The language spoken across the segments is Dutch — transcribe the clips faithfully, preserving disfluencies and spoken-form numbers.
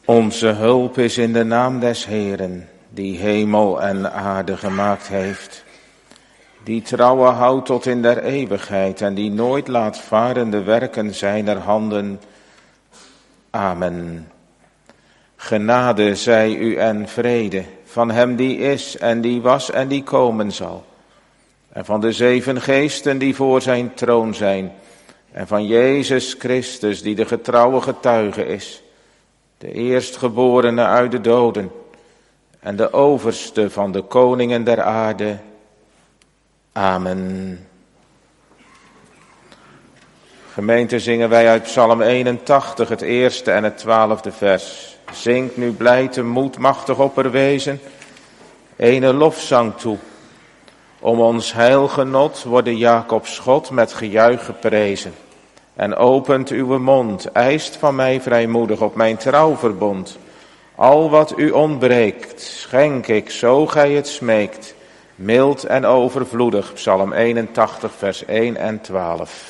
Onze hulp is in de naam des Heeren, die hemel en aarde gemaakt heeft, die trouwe houdt tot in der eeuwigheid en die nooit laat varen de werken zijner handen. Amen. Genade zij u en vrede van hem die is en die was en die komen zal, en van de zeven geesten die voor zijn troon zijn, en van Jezus Christus die de getrouwe getuige is, de eerstgeborene uit de doden en de overste van de koningen der aarde. Amen. Gemeente, zingen wij uit Psalm eenentachtig, het eerste en het twaalfde vers. Zingt nu blij te moed machtig opperwezen, ene lofzang toe. Om ons heilgenot worden Jacobs God met gejuich geprezen. En opent uw mond, eist van mij vrijmoedig op mijn trouwverbond. Al wat u ontbreekt, schenk ik, zo gij het smeekt. Mild en overvloedig, Psalm eenentachtig, vers één en twaalf.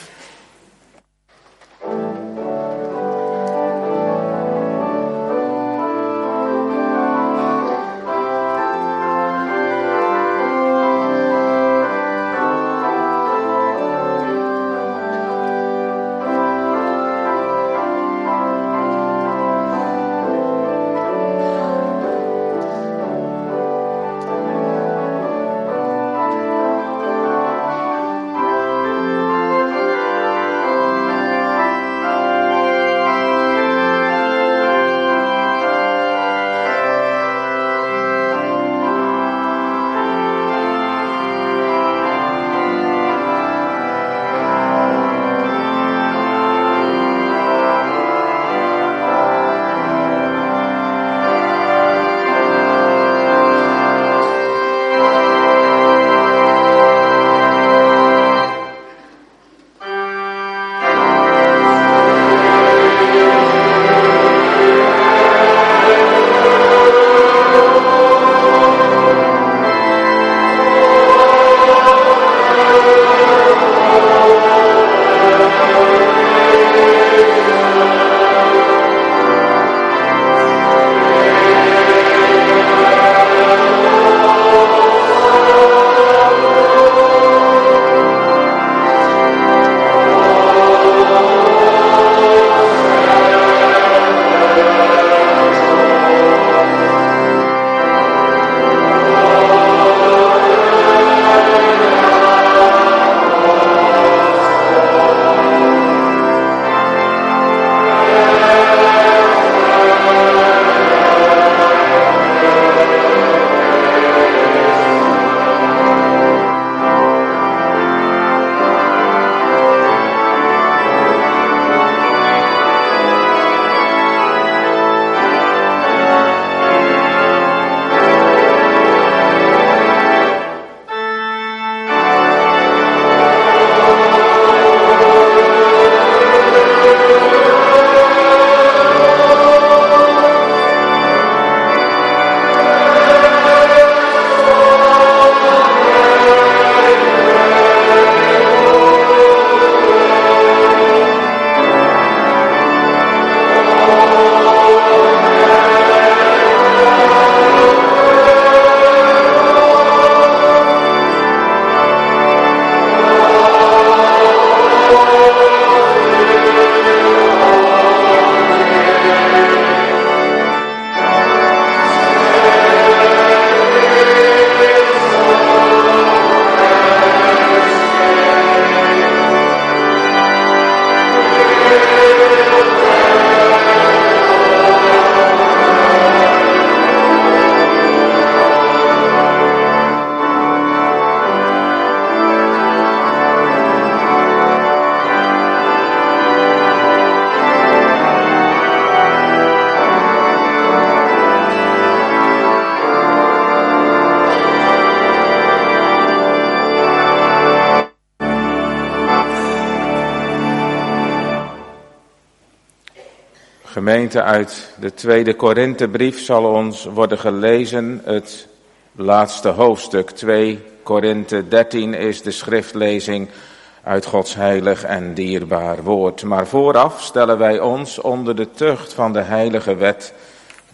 Gemeente, uit de tweede Korinthebrief zal ons worden gelezen het laatste hoofdstuk. twee Korinthe dertien is de schriftlezing uit Gods heilig en dierbaar woord. Maar vooraf stellen wij ons onder de tucht van de heilige wet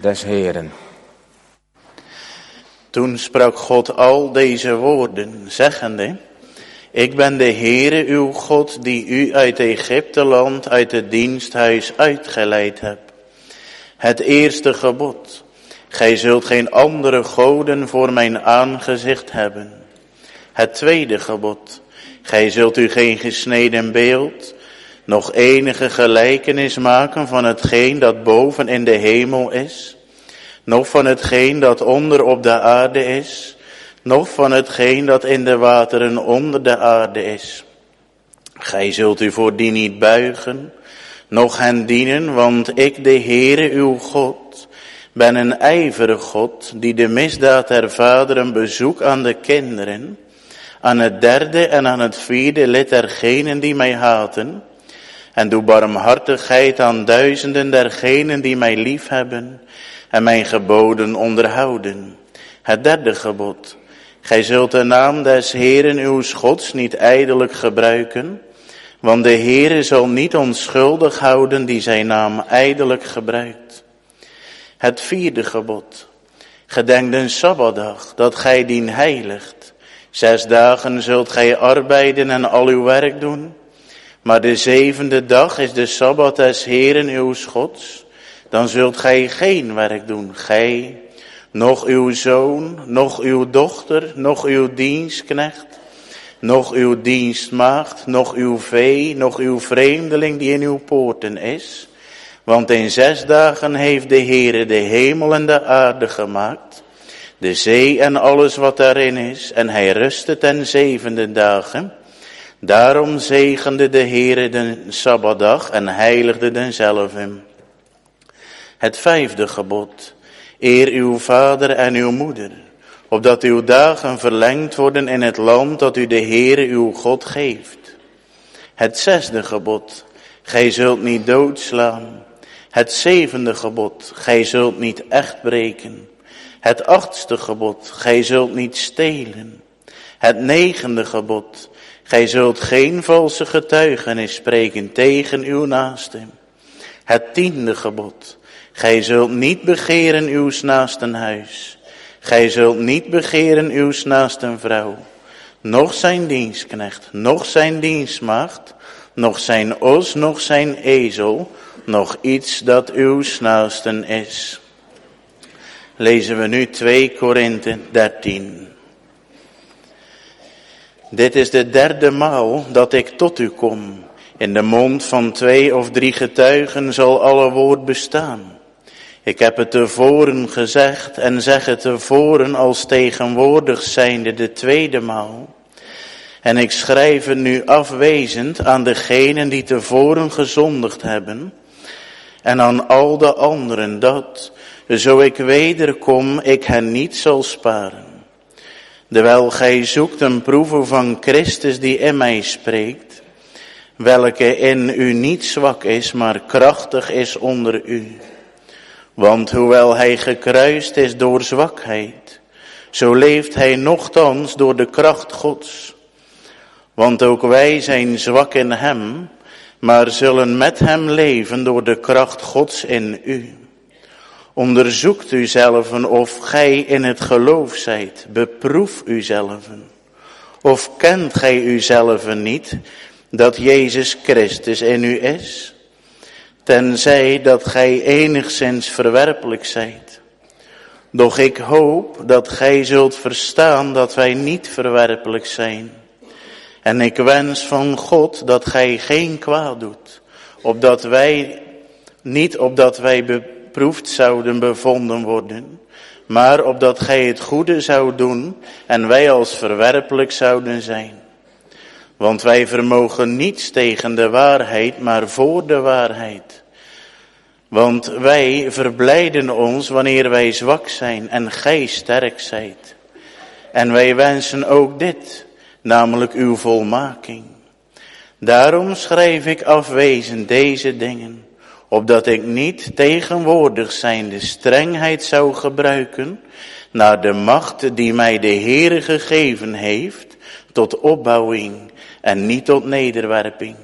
des Heeren. Toen sprak God al deze woorden, zeggende: Ik ben de Heere uw God, die u uit Egypteland, uit het diensthuis uitgeleid heb. Het eerste gebod: Gij zult geen andere goden voor mijn aangezicht hebben. Het tweede gebod: Gij zult u geen gesneden beeld, nog enige gelijkenis maken van hetgeen dat boven in de hemel is, noch van hetgeen dat onder op de aarde is, noch van hetgeen dat in de wateren onder de aarde is. Gij zult u voor die niet buigen, noch hen dienen, want ik, de Heere uw God, ben een ijverig God, die de misdaad der vaderen bezoekt aan de kinderen, aan het derde en aan het vierde lid dergenen die mij haten, en doe barmhartigheid aan duizenden dergenen die mij liefhebben en mijn geboden onderhouden. Het derde gebod: Gij zult de naam des Heeren uw Gods niet ijdelijk gebruiken, want de Heere zal niet onschuldig houden die zijn naam ijdelijk gebruikt. Het vierde gebod: Gedenk den Sabbatdag, dat gij dien heiligt. Zes dagen zult gij arbeiden en al uw werk doen, maar de zevende dag is de Sabbat des Heeren uw Gods. Dan zult gij geen werk doen, gij, noch uw zoon, noch uw dochter, noch uw dienstknecht, noch uw dienstmaagd, noch uw vee, noch uw vreemdeling die in uw poorten is. Want in zes dagen heeft de Heere de hemel en de aarde gemaakt, de zee en alles wat daarin is, en hij rustte ten zevende dagen. Daarom zegende de Heere de Sabbatdag en heiligde denzelve. Het vijfde gebod: Eer uw vader en uw moeder, opdat uw dagen verlengd worden in het land dat u de Heere uw God geeft. Het zesde gebod: Gij zult niet doodslaan. Het zevende gebod: Gij zult niet echt breken. Het achtste gebod: Gij zult niet stelen. Het negende gebod: Gij zult geen valse getuigenis spreken tegen uw naaste. Het tiende gebod: Gij zult niet begeren uws naasten huis. Gij zult niet begeren uws naasten vrouw, noch zijn dienstknecht, noch zijn dienstmaagd, noch zijn os, noch zijn ezel, nog iets dat uws naasten is. Lezen we nu twee Korinthe dertien. Dit is de derde maal dat ik tot u kom. In de mond van twee of drie getuigen zal alle woord bestaan. Ik heb het tevoren gezegd en zeg het tevoren als tegenwoordig zijnde de tweede maal. En ik schrijf het nu afwezend aan degenen die tevoren gezondigd hebben en aan al de anderen, dat, zo ik wederkom, ik hen niet zal sparen. Terwijl gij zoekt een proeve van Christus die in mij spreekt, welke in u niet zwak is, maar krachtig is onder u. Want hoewel hij gekruist is door zwakheid, zo leeft hij nochtans door de kracht Gods. Want ook wij zijn zwak in hem, maar zullen met hem leven door de kracht Gods in u. Onderzoekt uzelven of gij in het geloof zijt, beproef uzelven. Of kent gij uzelven niet, dat Jezus Christus in u is? Tenzij dat gij enigszins verwerpelijk zijt. Doch ik hoop dat gij zult verstaan dat wij niet verwerpelijk zijn. En ik wens van God dat gij geen kwaad doet, opdat wij, niet opdat wij beproefd zouden bevonden worden, maar opdat gij het goede zou doen en wij als verwerpelijk zouden zijn. Want wij vermogen niets tegen de waarheid, maar voor de waarheid. Want wij verblijden ons wanneer wij zwak zijn en gij sterk zijt. En wij wensen ook dit, namelijk uw volmaking. Daarom schrijf ik afwezend deze dingen, opdat ik niet tegenwoordig zijnde strengheid zou gebruiken, naar de macht die mij de Heere gegeven heeft, tot opbouwing en niet tot nederwerping.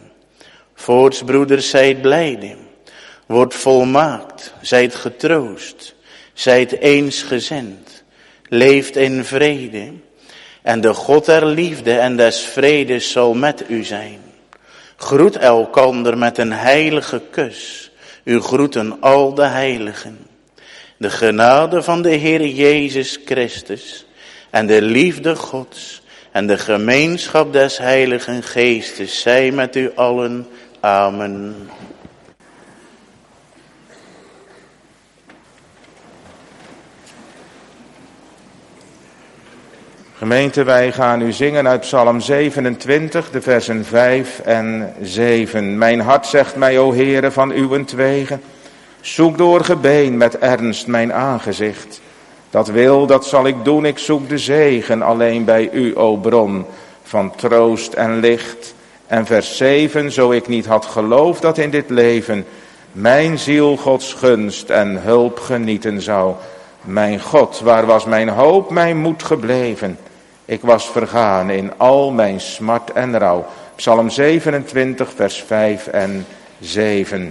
Voorts, broeders, zijt blijde, wordt volmaakt, zijt getroost, Zijt eensgezind, leeft in vrede. En de God der liefde en des vredes zal met u zijn. Groet elkander met een heilige kus. U groeten al de heiligen. De genade van de Heer Jezus Christus en de liefde Gods en de gemeenschap des Heiligen Geestes zij met u allen. Amen. Gemeente, wij gaan u zingen uit Psalm zevenentwintig, de versen vijf en zeven. Mijn hart zegt mij, o Heere, van uwentwege, zoek door gebeen met ernst mijn aangezicht. Dat wil, dat zal ik doen, ik zoek de zegen alleen bij u, o bron van troost en licht. En vers zeven, zo ik niet had geloofd dat in dit leven mijn ziel Gods gunst en hulp genieten zou. Mijn God, waar was mijn hoop, mijn moed gebleven? Ik was vergaan in al mijn smart en rouw. Psalm zevenentwintig, vers vijf en zeven.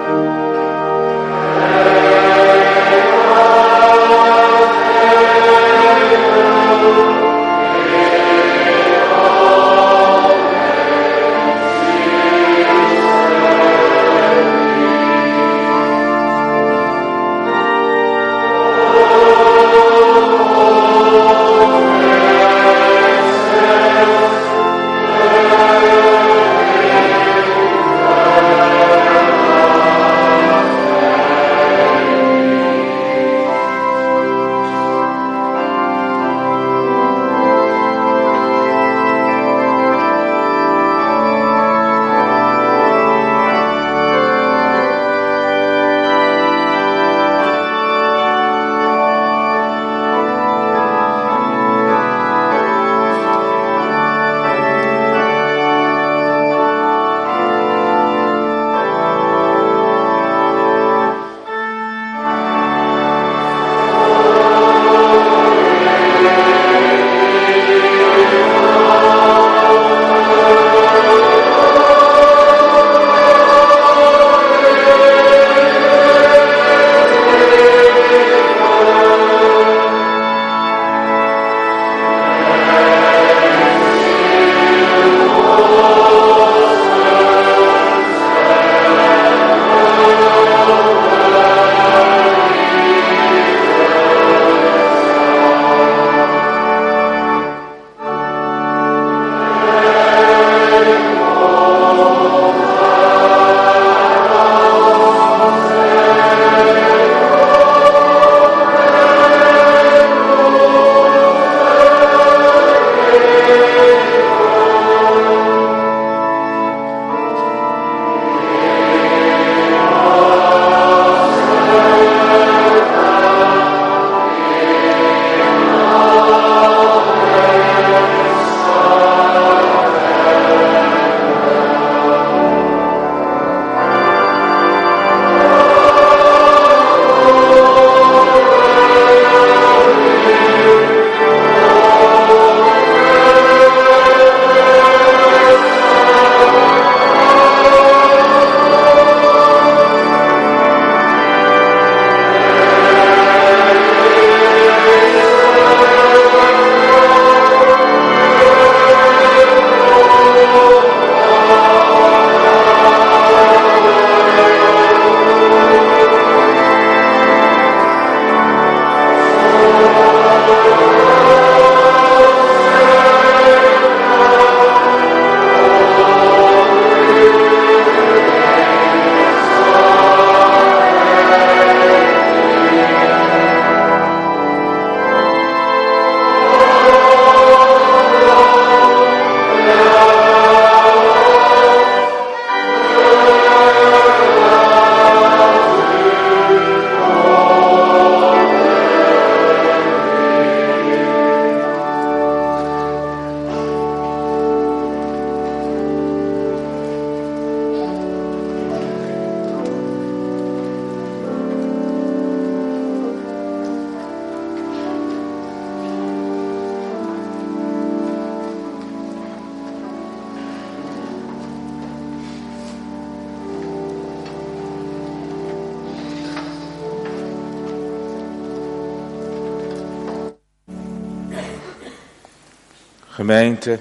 Gemeente,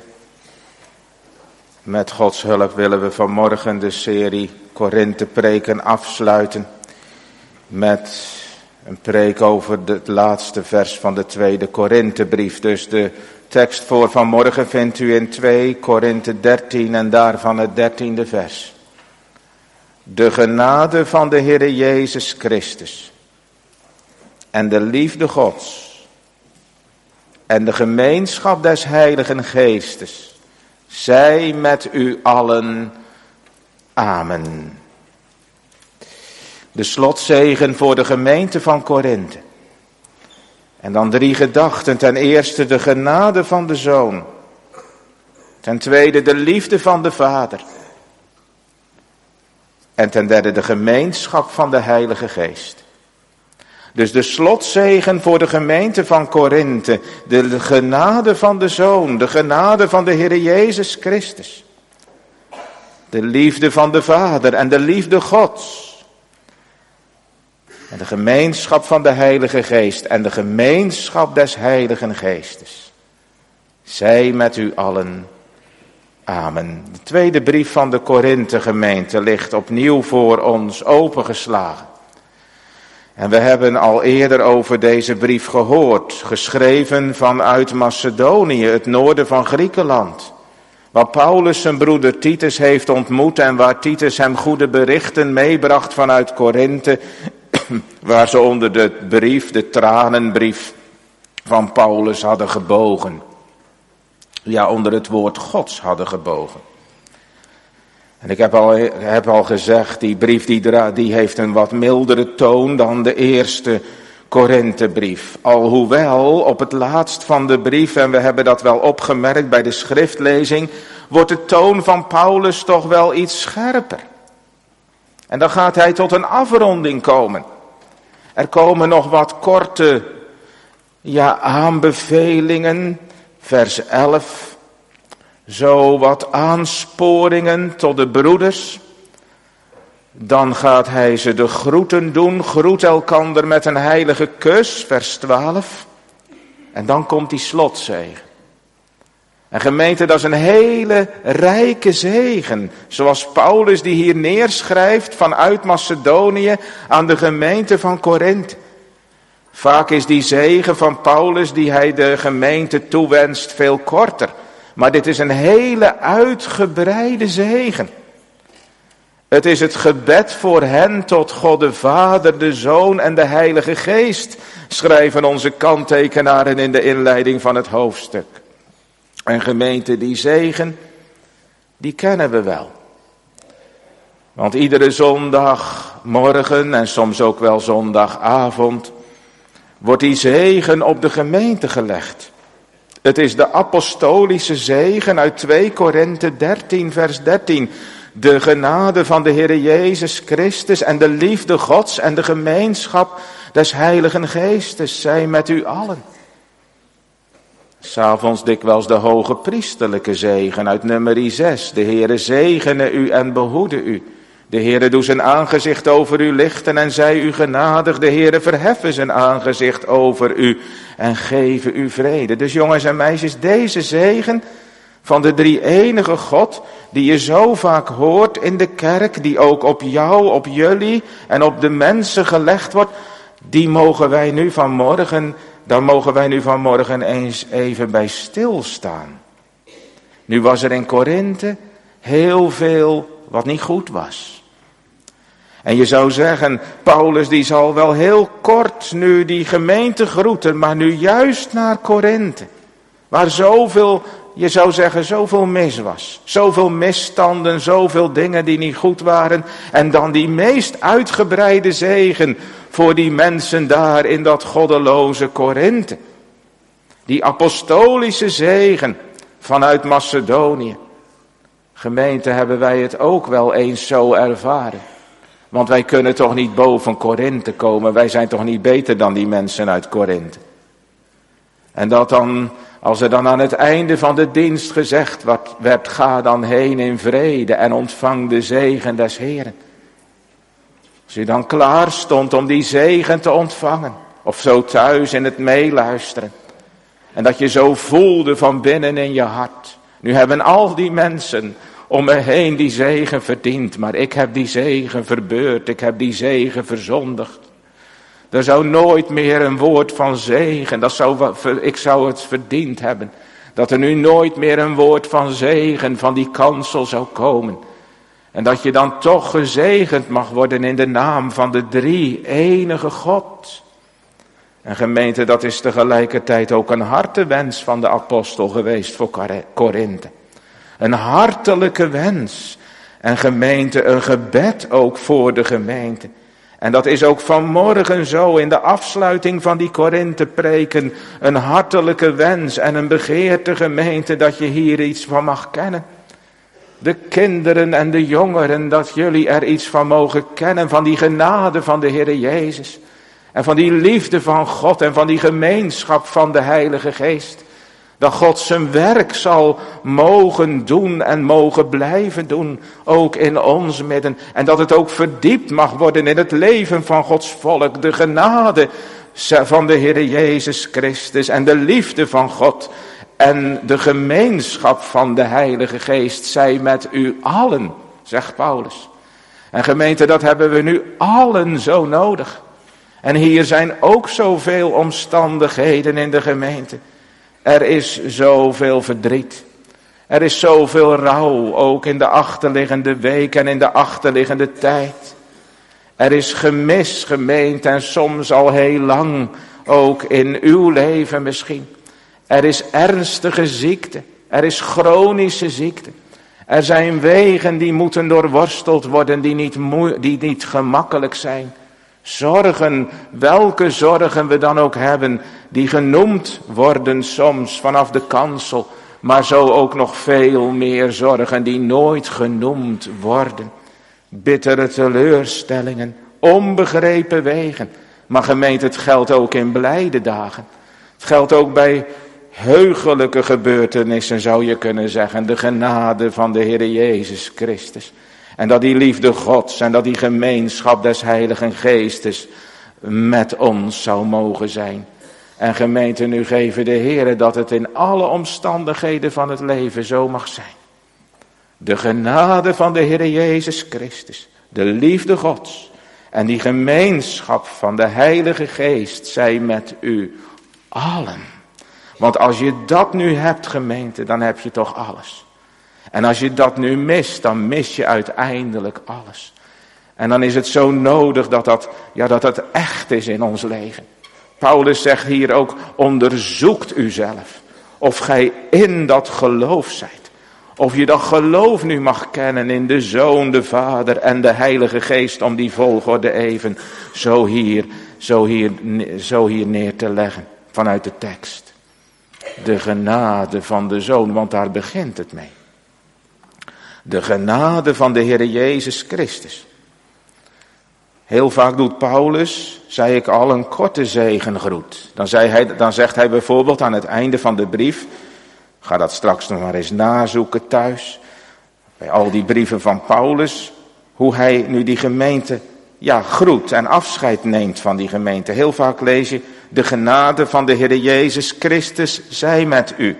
met Gods hulp willen we vanmorgen de serie Korinthe-preken afsluiten met een preek over het laatste vers van de tweede Korinthebrief. Dus de tekst voor vanmorgen vindt u in twee Korinthe dertien en daarvan het dertiende vers. De genade van de Heere Jezus Christus en de liefde Gods en de gemeenschap des Heiligen Geestes zij met u allen. Amen. De slotzegen voor de gemeente van Korinthe. En dan drie gedachten. Ten eerste de genade van de Zoon. Ten tweede de liefde van de Vader. En ten derde de gemeenschap van de Heilige Geest. Dus de slotzegen voor de gemeente van Korinthe. De genade van de Zoon. De genade van de Heere Jezus Christus. De liefde van de Vader en de liefde Gods. En de gemeenschap van de Heilige Geest en de gemeenschap des Heiligen Geestes zij met u allen. Amen. De tweede brief van de Korinthe gemeente ligt opnieuw voor ons opengeslagen. En we hebben al eerder over deze brief gehoord, geschreven vanuit Macedonië, het noorden van Griekenland. Waar Paulus zijn broeder Titus heeft ontmoet en waar Titus hem goede berichten meebracht vanuit Korinthe, waar ze onder de brief, de tranenbrief van Paulus hadden gebogen. Ja, onder het woord Gods hadden gebogen. En ik heb al, heb al gezegd, die brief die, die heeft een wat mildere toon dan de eerste Korinthebrief. Alhoewel op het laatst van de brief, en we hebben dat wel opgemerkt bij de schriftlezing, wordt de toon van Paulus toch wel iets scherper. En dan gaat hij tot een afronding komen. Er komen nog wat korte ja, aanbevelingen, vers elf. Zo wat aansporingen tot de broeders. Dan gaat hij ze de groeten doen. Groet elkander met een heilige kus, vers twaalf. En dan komt die slotzegen. En gemeente, dat is een hele rijke zegen. Zoals Paulus die hier neerschrijft vanuit Macedonië aan de gemeente van Korinthe. Vaak is die zegen van Paulus die hij de gemeente toewenst veel korter. Maar dit is een hele uitgebreide zegen. Het is het gebed voor hen tot God de Vader, de Zoon en de Heilige Geest, schrijven onze kanttekenaren in de inleiding van het hoofdstuk. En gemeente, die zegen, die kennen we wel. Want iedere zondagmorgen en soms ook wel zondagavond wordt die zegen op de gemeente gelegd. Het is de apostolische zegen uit twee Korinthe dertien vers dertien. De genade van de Heere Jezus Christus en de liefde Gods en de gemeenschap des Heiligen Geestes zij met u allen. 'S'avonds dikwijls de hoge priesterlijke zegen uit nummer zes. De Heere zegene u en behoede u. De Heere doe zijn aangezicht over u lichten en zij u genadig. De Heere verheffen zijn aangezicht over u en geven u vrede. Dus jongens en meisjes, deze zegen van de drie-enige God, die je zo vaak hoort in de kerk, die ook op jou, op jullie en op de mensen gelegd wordt, die mogen wij nu vanmorgen, daar mogen wij nu vanmorgen eens even bij stilstaan. Nu was er in Korinthe heel veel wat niet goed was. En je zou zeggen, Paulus die zal wel heel kort nu die gemeente groeten, maar nu juist naar Korinthe, waar zoveel, je zou zeggen, zoveel mis was. Zoveel misstanden, zoveel dingen die niet goed waren. En dan die meest uitgebreide zegen voor die mensen daar in dat goddeloze Korinthe. Die apostolische zegen vanuit Macedonië. Gemeente, hebben wij het ook wel eens zo ervaren. Want wij kunnen toch niet boven Korinthe komen. Wij zijn toch niet beter dan die mensen uit Korinthe. En dat dan, als er dan aan het einde van de dienst gezegd werd, ga dan heen in vrede en ontvang de zegen des Heeren. Als je dan klaar stond om die zegen te ontvangen, of zo thuis in het meeluisteren. En dat je zo voelde van binnen in je hart. Nu hebben al die mensen om me heen die zegen verdiend, maar ik heb die zegen verbeurd, ik heb die zegen verzondigd. Er zou nooit meer een woord van zegen, dat zou, ik zou het verdiend hebben. Dat er nu nooit meer een woord van zegen van die kansel zou komen. En dat je dan toch gezegend mag worden in de naam van de drie enige God. En gemeente, dat is tegelijkertijd ook een hartewens van de apostel geweest voor Korinthe. Een hartelijke wens. En gemeente, een gebed ook voor de gemeente. En dat is ook vanmorgen zo in de afsluiting van die Korinthe preken. Een hartelijke wens en een begeerte gemeente dat je hier iets van mag kennen. De kinderen en de jongeren, dat jullie er iets van mogen kennen. Van die genade van de Heere Jezus. En van die liefde van God en van die gemeenschap van de Heilige Geest. Dat God zijn werk zal mogen doen en mogen blijven doen, ook in ons midden. En dat het ook verdiept mag worden in het leven van Gods volk. De genade van de Heer Jezus Christus en de liefde van God en de gemeenschap van de Heilige Geest zij met u allen, zegt Paulus. En gemeente, dat hebben we nu allen zo nodig. En hier zijn ook zoveel omstandigheden in de gemeente. Er is zoveel verdriet. Er is zoveel rouw, ook in de achterliggende week en in de achterliggende tijd. Er is gemis, gemeente, en soms al heel lang, ook in uw leven misschien. Er is ernstige ziekte, er is chronische ziekte. Er zijn wegen die moeten doorworsteld worden, die niet, moe- die niet gemakkelijk zijn. Zorgen, welke zorgen we dan ook hebben, die genoemd worden soms vanaf de kansel, maar zo ook nog veel meer zorgen die nooit genoemd worden. Bittere teleurstellingen, onbegrepen wegen. Maar gemeente, het geldt ook in blijde dagen. Het geldt ook bij heugelijke gebeurtenissen, zou je kunnen zeggen. De genade van de Heer Jezus Christus. En dat die liefde Gods en dat die gemeenschap des Heiligen Geestes met ons zou mogen zijn. En gemeente, nu geven de Heer dat het in alle omstandigheden van het leven zo mag zijn. De genade van de Heer Jezus Christus, de liefde Gods en die gemeenschap van de Heilige Geest zij met u allen. Want als je dat nu hebt, gemeente, dan heb je toch alles. En als je dat nu mist, dan mis je uiteindelijk alles. En dan is het zo nodig dat dat, ja, dat dat echt is in ons leven. Paulus zegt hier ook, onderzoekt uzelf. Of gij in dat geloof zijt. Of je dat geloof nu mag kennen in de Zoon, de Vader en de Heilige Geest. Om die volgorde even zo hier, zo hier, zo hier neer te leggen vanuit de tekst. De genade van de Zoon, want daar begint het mee. De genade van de Heer Jezus Christus. Heel vaak doet Paulus, zei ik al, een korte zegengroet. Dan, zei hij, dan zegt hij bijvoorbeeld aan het einde van de brief, ga dat straks nog maar eens nazoeken thuis, bij al die brieven van Paulus, hoe hij nu die gemeente, ja, groet en afscheid neemt van die gemeente. Heel vaak lees je, de genade van de Heer Jezus Christus zij met u.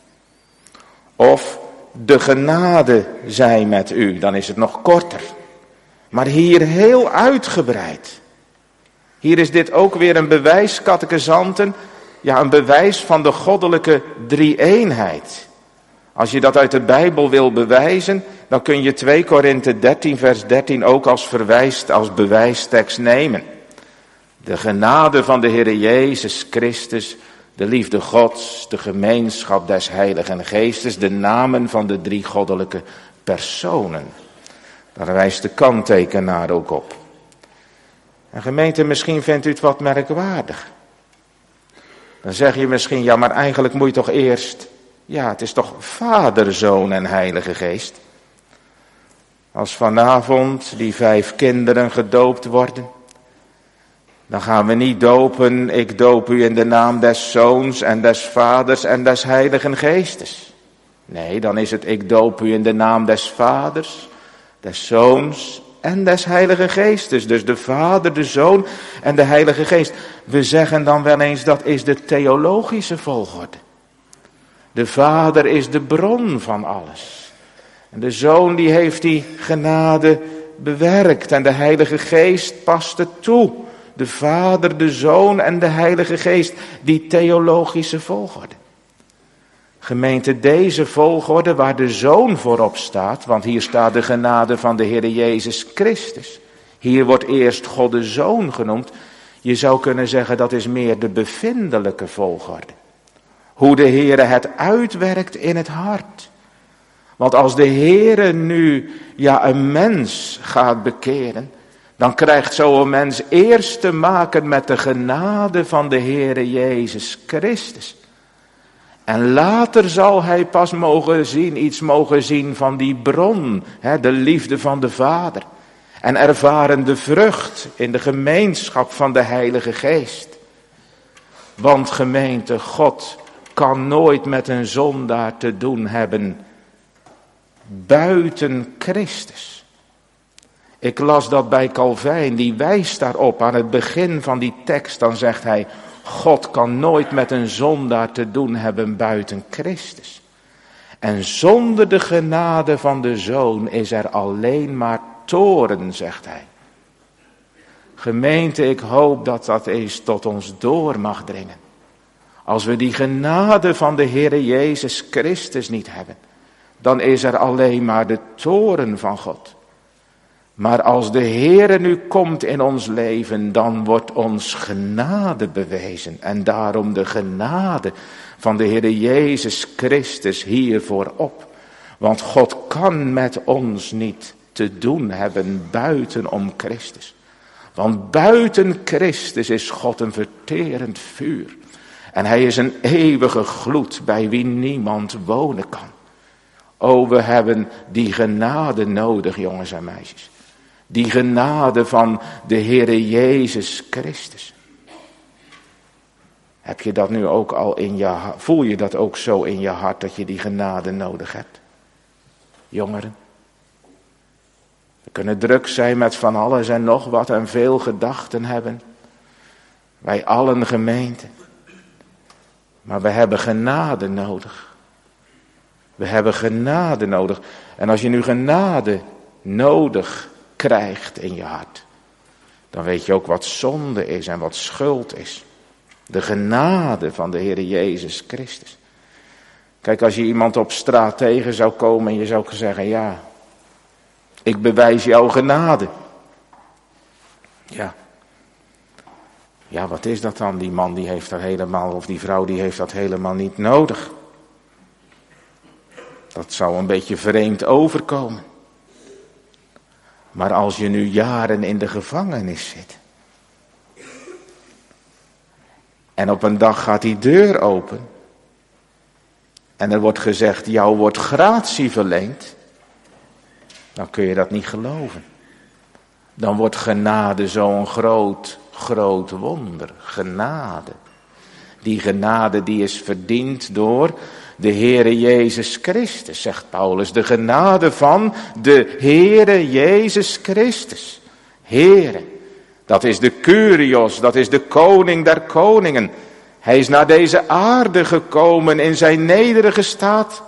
Of, de genade zij met u, dan is het nog korter. Maar hier heel uitgebreid. Hier is dit ook weer een bewijs, catechisanten, ja, een bewijs van de goddelijke drie-eenheid. Als je dat uit de Bijbel wil bewijzen, dan kun je twee Korinthe dertien vers dertien ook als verwijs, als bewijstekst nemen. De genade van de Heer Jezus Christus, de liefde Gods, de gemeenschap des Heiligen Geestes, de namen van de drie goddelijke personen. Daar wijst de kanttekenaar ook op. En gemeente, misschien vindt u het wat merkwaardig. Dan zeg je misschien, ja, maar eigenlijk moet je toch eerst, ja, het is toch Vader, Zoon en Heilige Geest. Als vanavond die vijf kinderen gedoopt worden, dan gaan we niet dopen, ik doop u in de naam des Zoons en des Vaders en des Heiligen Geestes. Nee, dan is het, ik doop u in de naam des Vaders, des Zoons en des Heiligen Geestes. Dus de Vader, de Zoon en de Heilige Geest. We zeggen dan wel eens, dat is de theologische volgorde. De Vader is de bron van alles. En de Zoon die heeft die genade bewerkt en de Heilige Geest past het toe. De Vader, de Zoon en de Heilige Geest, die theologische volgorde. Gemeente, deze volgorde waar de Zoon voorop staat, want hier staat de genade van de Heer Jezus Christus. Hier wordt eerst God de Zoon genoemd. Je zou kunnen zeggen dat is meer de bevindelijke volgorde. Hoe de Heer het uitwerkt in het hart. Want als de Heer nu ja een mens gaat bekeren, dan krijgt zo'n mens eerst te maken met de genade van de Heer Jezus Christus. En later zal hij pas mogen zien, iets mogen zien van die bron, hè, de liefde van de Vader. En ervaren de vrucht in de gemeenschap van de Heilige Geest. Want gemeente, God kan nooit met een zondaar te doen hebben buiten Christus. Ik las dat bij Calvijn, die wijst daarop aan het begin van die tekst. Dan zegt hij, God kan nooit met een zondaar te doen hebben buiten Christus. En zonder de genade van de Zoon is er alleen maar toorn, zegt hij. Gemeente, ik hoop dat dat eens tot ons door mag dringen. Als we die genade van de Heere Jezus Christus niet hebben, dan is er alleen maar de toorn van God. Maar als de Heere nu komt in ons leven, dan wordt ons genade bewezen. En daarom de genade van de Heere Jezus Christus hiervoor op. Want God kan met ons niet te doen hebben buitenom Christus. Want buiten Christus is God een verterend vuur. En hij is een eeuwige gloed bij wie niemand wonen kan. O, we hebben die genade nodig, jongens en meisjes. Die genade van de Heere Jezus Christus. Heb je dat nu ook al in je hart? Voel je dat ook zo in je hart dat je die genade nodig hebt? Jongeren. We kunnen druk zijn met van alles en nog wat en veel gedachten hebben. Wij allen gemeente. Maar we hebben genade nodig. We hebben genade nodig. En als je nu genade nodig krijgt in je hart, dan weet je ook wat zonde is en wat schuld is. De genade van de Heere Jezus Christus. Kijk, als je iemand op straat tegen zou komen en je zou zeggen, ja, ik bewijs jouw genade. Ja. Ja, wat is dat dan? Die man die heeft dat helemaal, of die vrouw die heeft dat helemaal niet nodig. Dat zou een beetje vreemd overkomen. Maar als je nu jaren in de gevangenis zit. En op een dag gaat die deur open. En er wordt gezegd, jou wordt gratie verleend. Dan kun je dat niet geloven. Dan wordt genade zo'n groot, groot wonder. Genade. Die genade die is verdiend door de Heere Jezus Christus, zegt Paulus. De genade van de Heere Jezus Christus. Heere, dat is de Kyrios, dat is de koning der koningen. Hij is naar deze aarde gekomen in zijn nederige staat.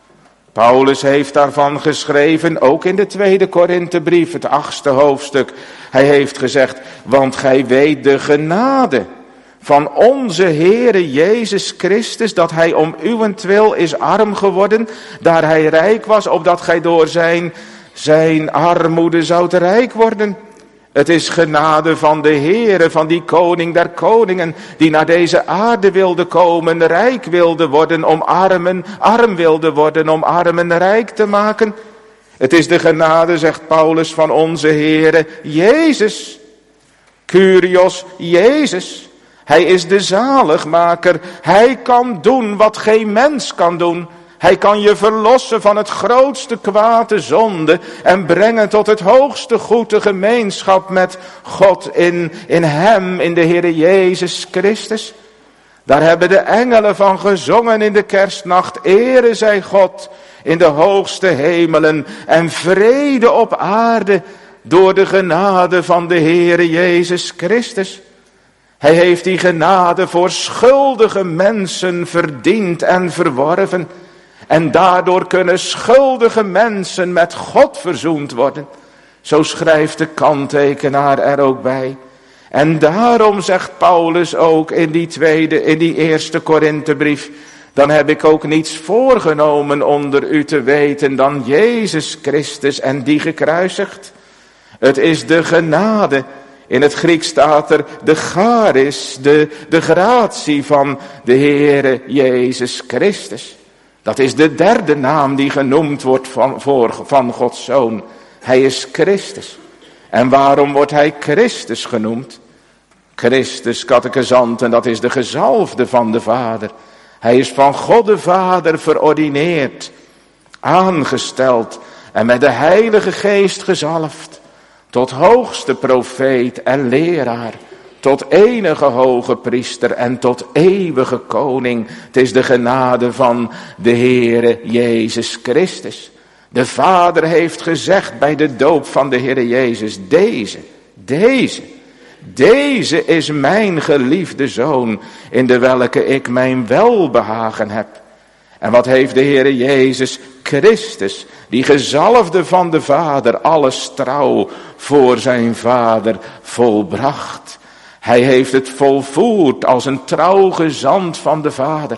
Paulus heeft daarvan geschreven, ook in de tweede Korinthebrief, het achtste hoofdstuk. Hij heeft gezegd, want gij weet de genade van onze Heere Jezus Christus, dat hij om uwentwil is arm geworden, daar hij rijk was, opdat gij door zijn, zijn armoede zoudt rijk worden. Het is genade van de Heere, van die koning der koningen, die naar deze aarde wilde komen, rijk wilde worden, om armen, arm wilde worden, om armen rijk te maken. Het is de genade, zegt Paulus, van onze Heere Jezus. Kyrios Jezus. Hij is de zaligmaker. Hij kan doen wat geen mens kan doen. Hij kan je verlossen van het grootste kwaad, de zonde, en brengen tot het hoogste goed, de gemeenschap met God in, in hem, in de Heere Jezus Christus. Daar hebben de engelen van gezongen in de kerstnacht. Ere zij God in de hoogste hemelen en vrede op aarde door de genade van de Heere Jezus Christus. Hij heeft die genade voor schuldige mensen verdiend en verworven. En daardoor kunnen schuldige mensen met God verzoend worden. Zo schrijft de kanttekenaar er ook bij. En daarom zegt Paulus ook in die tweede, in die eerste Korinthebrief, dan heb ik ook niets voorgenomen onder u te weten dan Jezus Christus en die gekruisigd. Het is de genade. In het Grieks staat er de charis, de, de gratie van de Heere Jezus Christus. Dat is de derde naam die genoemd wordt van, voor, van Gods Zoon. Hij is Christus. En waarom wordt hij Christus genoemd? Christus, catechizant, en dat is de gezalfde van de Vader. Hij is van God de Vader verordineerd, aangesteld en met de Heilige Geest gezalfd. Tot hoogste profeet en leraar, tot enige hoge priester en tot eeuwige koning. Het is de genade van de Heere Jezus Christus. De Vader heeft gezegd bij de doop van de Heere Jezus, deze, deze, deze is mijn geliefde Zoon, in de welke ik mijn welbehagen heb. En wat heeft de Heere Jezus Christus, die gezalfde van de Vader, alles trouw voor zijn Vader volbracht. Hij heeft het volvoerd als een trouw gezant van de Vader.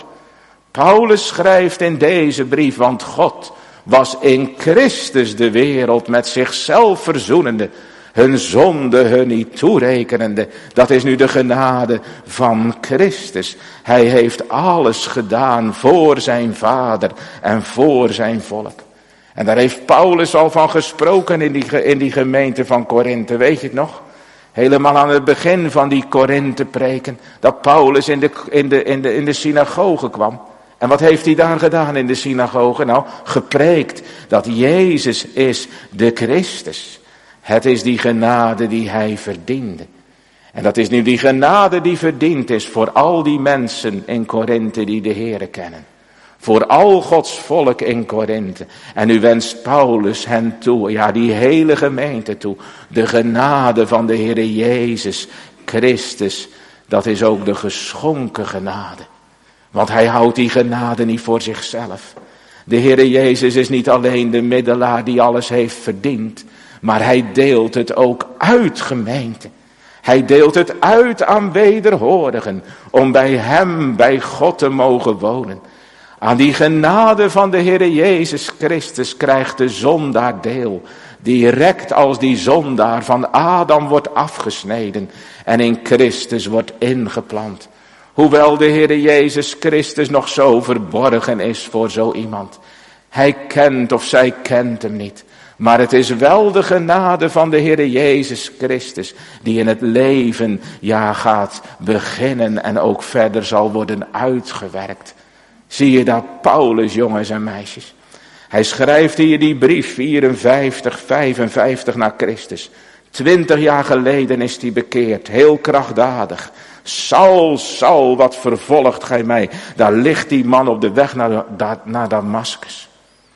Paulus schrijft in deze brief, want God was in Christus de wereld met zichzelf verzoenende, hun zonde hun niet toerekenende. Dat is nu de genade van Christus. Hij heeft alles gedaan voor zijn Vader en voor zijn volk. En daar heeft Paulus al van gesproken in die, in die gemeente van Korinthe, weet je het nog? Helemaal aan het begin van die Korinthe preken, dat Paulus in de, in de, in de, in de synagoge kwam. En wat heeft hij daar gedaan in de synagoge? Nou, gepreekt dat Jezus is de Christus. Het is die genade die hij verdiende. En dat is nu die genade die verdiend is voor al die mensen in Korinthe die de Heere kennen. Voor al Gods volk in Korinthe. En nu wenst Paulus hen toe, ja die hele gemeente toe, de genade van de Heere Jezus Christus. Dat is ook de geschonken genade. Want hij houdt die genade niet voor zichzelf. De Heere Jezus is niet alleen de middelaar die alles heeft verdiend. Maar hij deelt het ook uit, gemeente. Hij deelt het uit aan wederhoorigen. Om bij hem, bij God te mogen wonen. Aan die genade van de Heere Jezus Christus krijgt de zondaar deel. Direct als die zondaar van Adam wordt afgesneden. En in Christus wordt ingeplant. Hoewel de Heere Jezus Christus nog zo verborgen is voor zo iemand. Hij kent of zij kent hem niet. Maar het is wel de genade van de Heere Jezus Christus. Die in het leven ja gaat beginnen en ook verder zal worden uitgewerkt. Zie je dat Paulus, jongens en meisjes. Hij schrijft hier die brief vierenvijftig, vijfenvijftig na Christus. Twintig jaar geleden is hij bekeerd, heel krachtdadig. Saul, Saul, wat vervolgt gij mij? Daar ligt die man op de weg naar, naar Damaskus.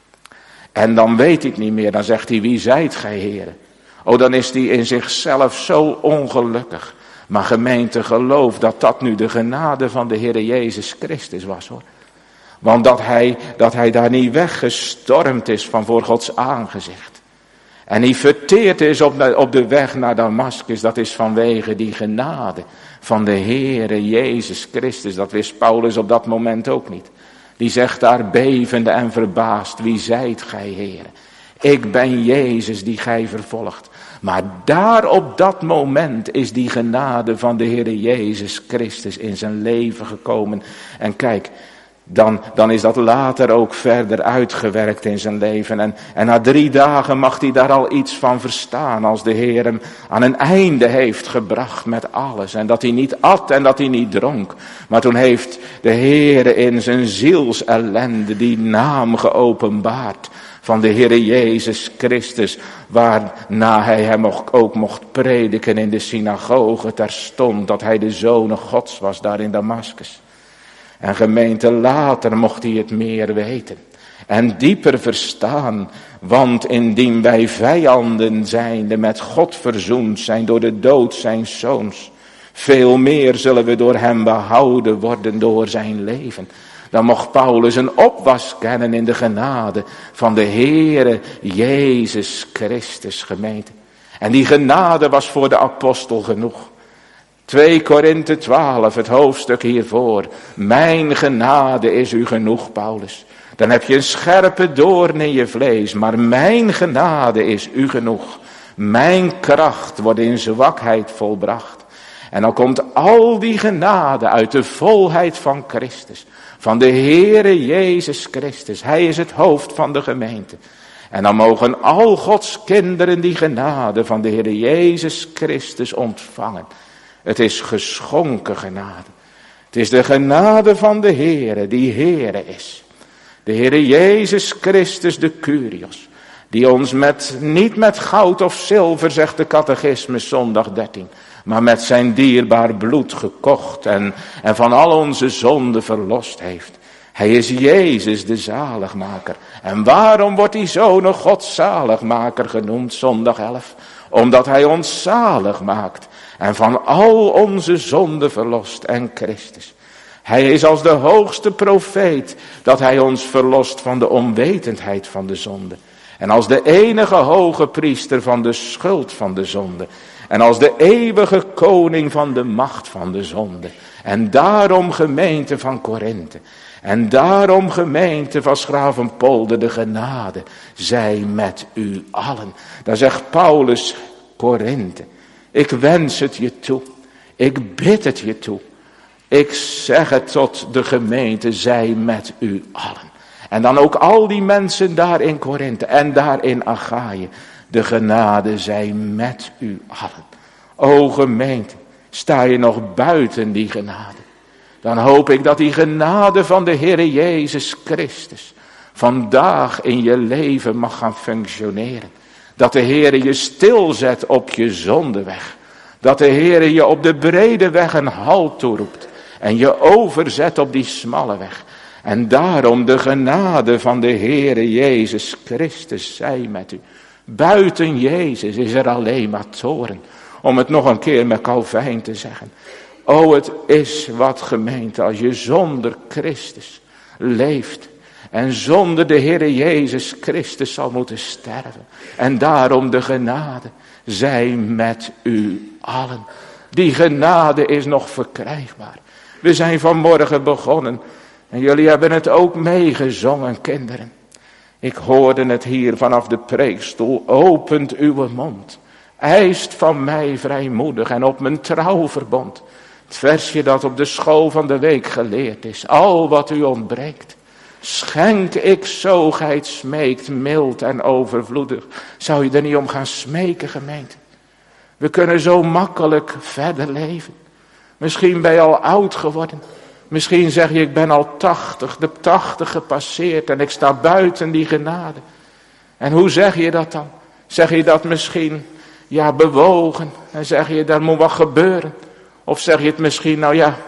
En dan weet hij het niet meer, dan zegt hij, wie zijt gij, Heere? Oh, dan is hij in zichzelf zo ongelukkig. Maar gemeente, geloof dat dat nu de genade van de Heere Jezus Christus was, hoor. Want dat hij, dat hij daar niet weggestormd is van voor Gods aangezicht. En hij verteerd is op, op de weg naar Damaskus, dat is vanwege die genade van de Heere Jezus Christus. Dat wist Paulus op dat moment ook niet. Die zegt daar bevende en verbaasd, wie zijt gij, Heere? Ik ben Jezus die gij vervolgt. Maar daar op dat moment is die genade van de Heere Jezus Christus in zijn leven gekomen. En kijk, dan, dan is dat later ook verder uitgewerkt in zijn leven. En, en na drie dagen mag hij daar al iets van verstaan, als de Heer hem aan een einde heeft gebracht met alles. En dat hij niet at en dat hij niet dronk. Maar toen heeft de Heer in zijn zielsellende die naam geopenbaard van de Heere Jezus Christus, waarna hij hem ook mocht prediken in de synagoge terstond, dat hij de Zoon Gods was daar in Damaskus. En gemeente, later mocht hij het meer weten en dieper verstaan, want indien wij vijanden zijnde met God verzoend zijn door de dood zijns zoons, veel meer zullen we door hem behouden worden door zijn leven. Dan mocht Paulus een opwas kennen in de genade van de Heere Jezus Christus, gemeente. En die genade was voor de apostel genoeg. twee Korinthe twaalf, het hoofdstuk hiervoor. Mijn genade is u genoeg, Paulus. Dan heb je een scherpe doorn in je vlees, maar mijn genade is u genoeg. Mijn kracht wordt in zwakheid volbracht. En dan komt al die genade uit de volheid van Christus. Van de Heere Jezus Christus. Hij is het hoofd van de gemeente. En dan mogen al Gods kinderen die genade van de Heere Jezus Christus ontvangen. Het is geschonken genade. Het is de genade van de Heere die Heere is. De Heere Jezus Christus de Kyrios. Die ons met, niet met goud of zilver, zegt de catechismus zondag dertien. Maar met zijn dierbaar bloed gekocht en, en van al onze zonden verlost heeft. Hij is Jezus de zaligmaker. En waarom wordt die Zoon Gods zaligmaker genoemd, zondag elf? Omdat hij ons zalig maakt en van al onze zonden verlost en Christus. Hij is als de hoogste profeet dat hij ons verlost van de onwetendheid van de zonde. En als de enige hoge priester van de schuld van de zonde. En als de eeuwige koning van de macht van de zonde. En daarom gemeente van Korinthe. En daarom gemeente van Schravenpolder, de genade zij met u allen. Daar zegt Paulus Korinthe. Ik wens het je toe. Ik bid het je toe. Ik zeg het tot de gemeente, zij met u allen. En dan ook al die mensen daar in Korinthe en daar in Achaïe. De genade zij met u allen. O gemeente, sta je nog buiten die genade? Dan hoop ik dat die genade van de Heere Jezus Christus vandaag in je leven mag gaan functioneren. Dat de Heere je stilzet op je zondeweg. Dat de Heere je op de brede weg een halt toeroept. En je overzet op die smalle weg. En daarom de genade van de Heere Jezus Christus zij met u. Buiten Jezus is er alleen maar toorn. Om het nog een keer met Calvijn te zeggen. O, het is wat gemeente als je zonder Christus leeft. En zonder de Heere Jezus Christus zal moeten sterven. En daarom de genade zij met u allen. Die genade is nog verkrijgbaar. We zijn vanmorgen begonnen. En jullie hebben het ook meegezongen, kinderen. Ik hoorde het hier vanaf de preekstoel. Opent uw mond. Eist van mij vrijmoedig en op mijn trouw verbond. Het versje dat op de school van de week geleerd is. Al wat u ontbreekt. Schenk ik zo gij het smeekt, mild en overvloedig. Zou je er niet om gaan smeken, gemeente? We kunnen zo makkelijk verder leven. Misschien ben je al oud geworden. Misschien zeg je, ik ben al tachtig, de tachtig gepasseerd en ik sta buiten die genade. En hoe zeg je dat dan? Zeg je dat misschien, ja, bewogen en zeg je, daar moet wat gebeuren? Of zeg je het misschien, nou ja,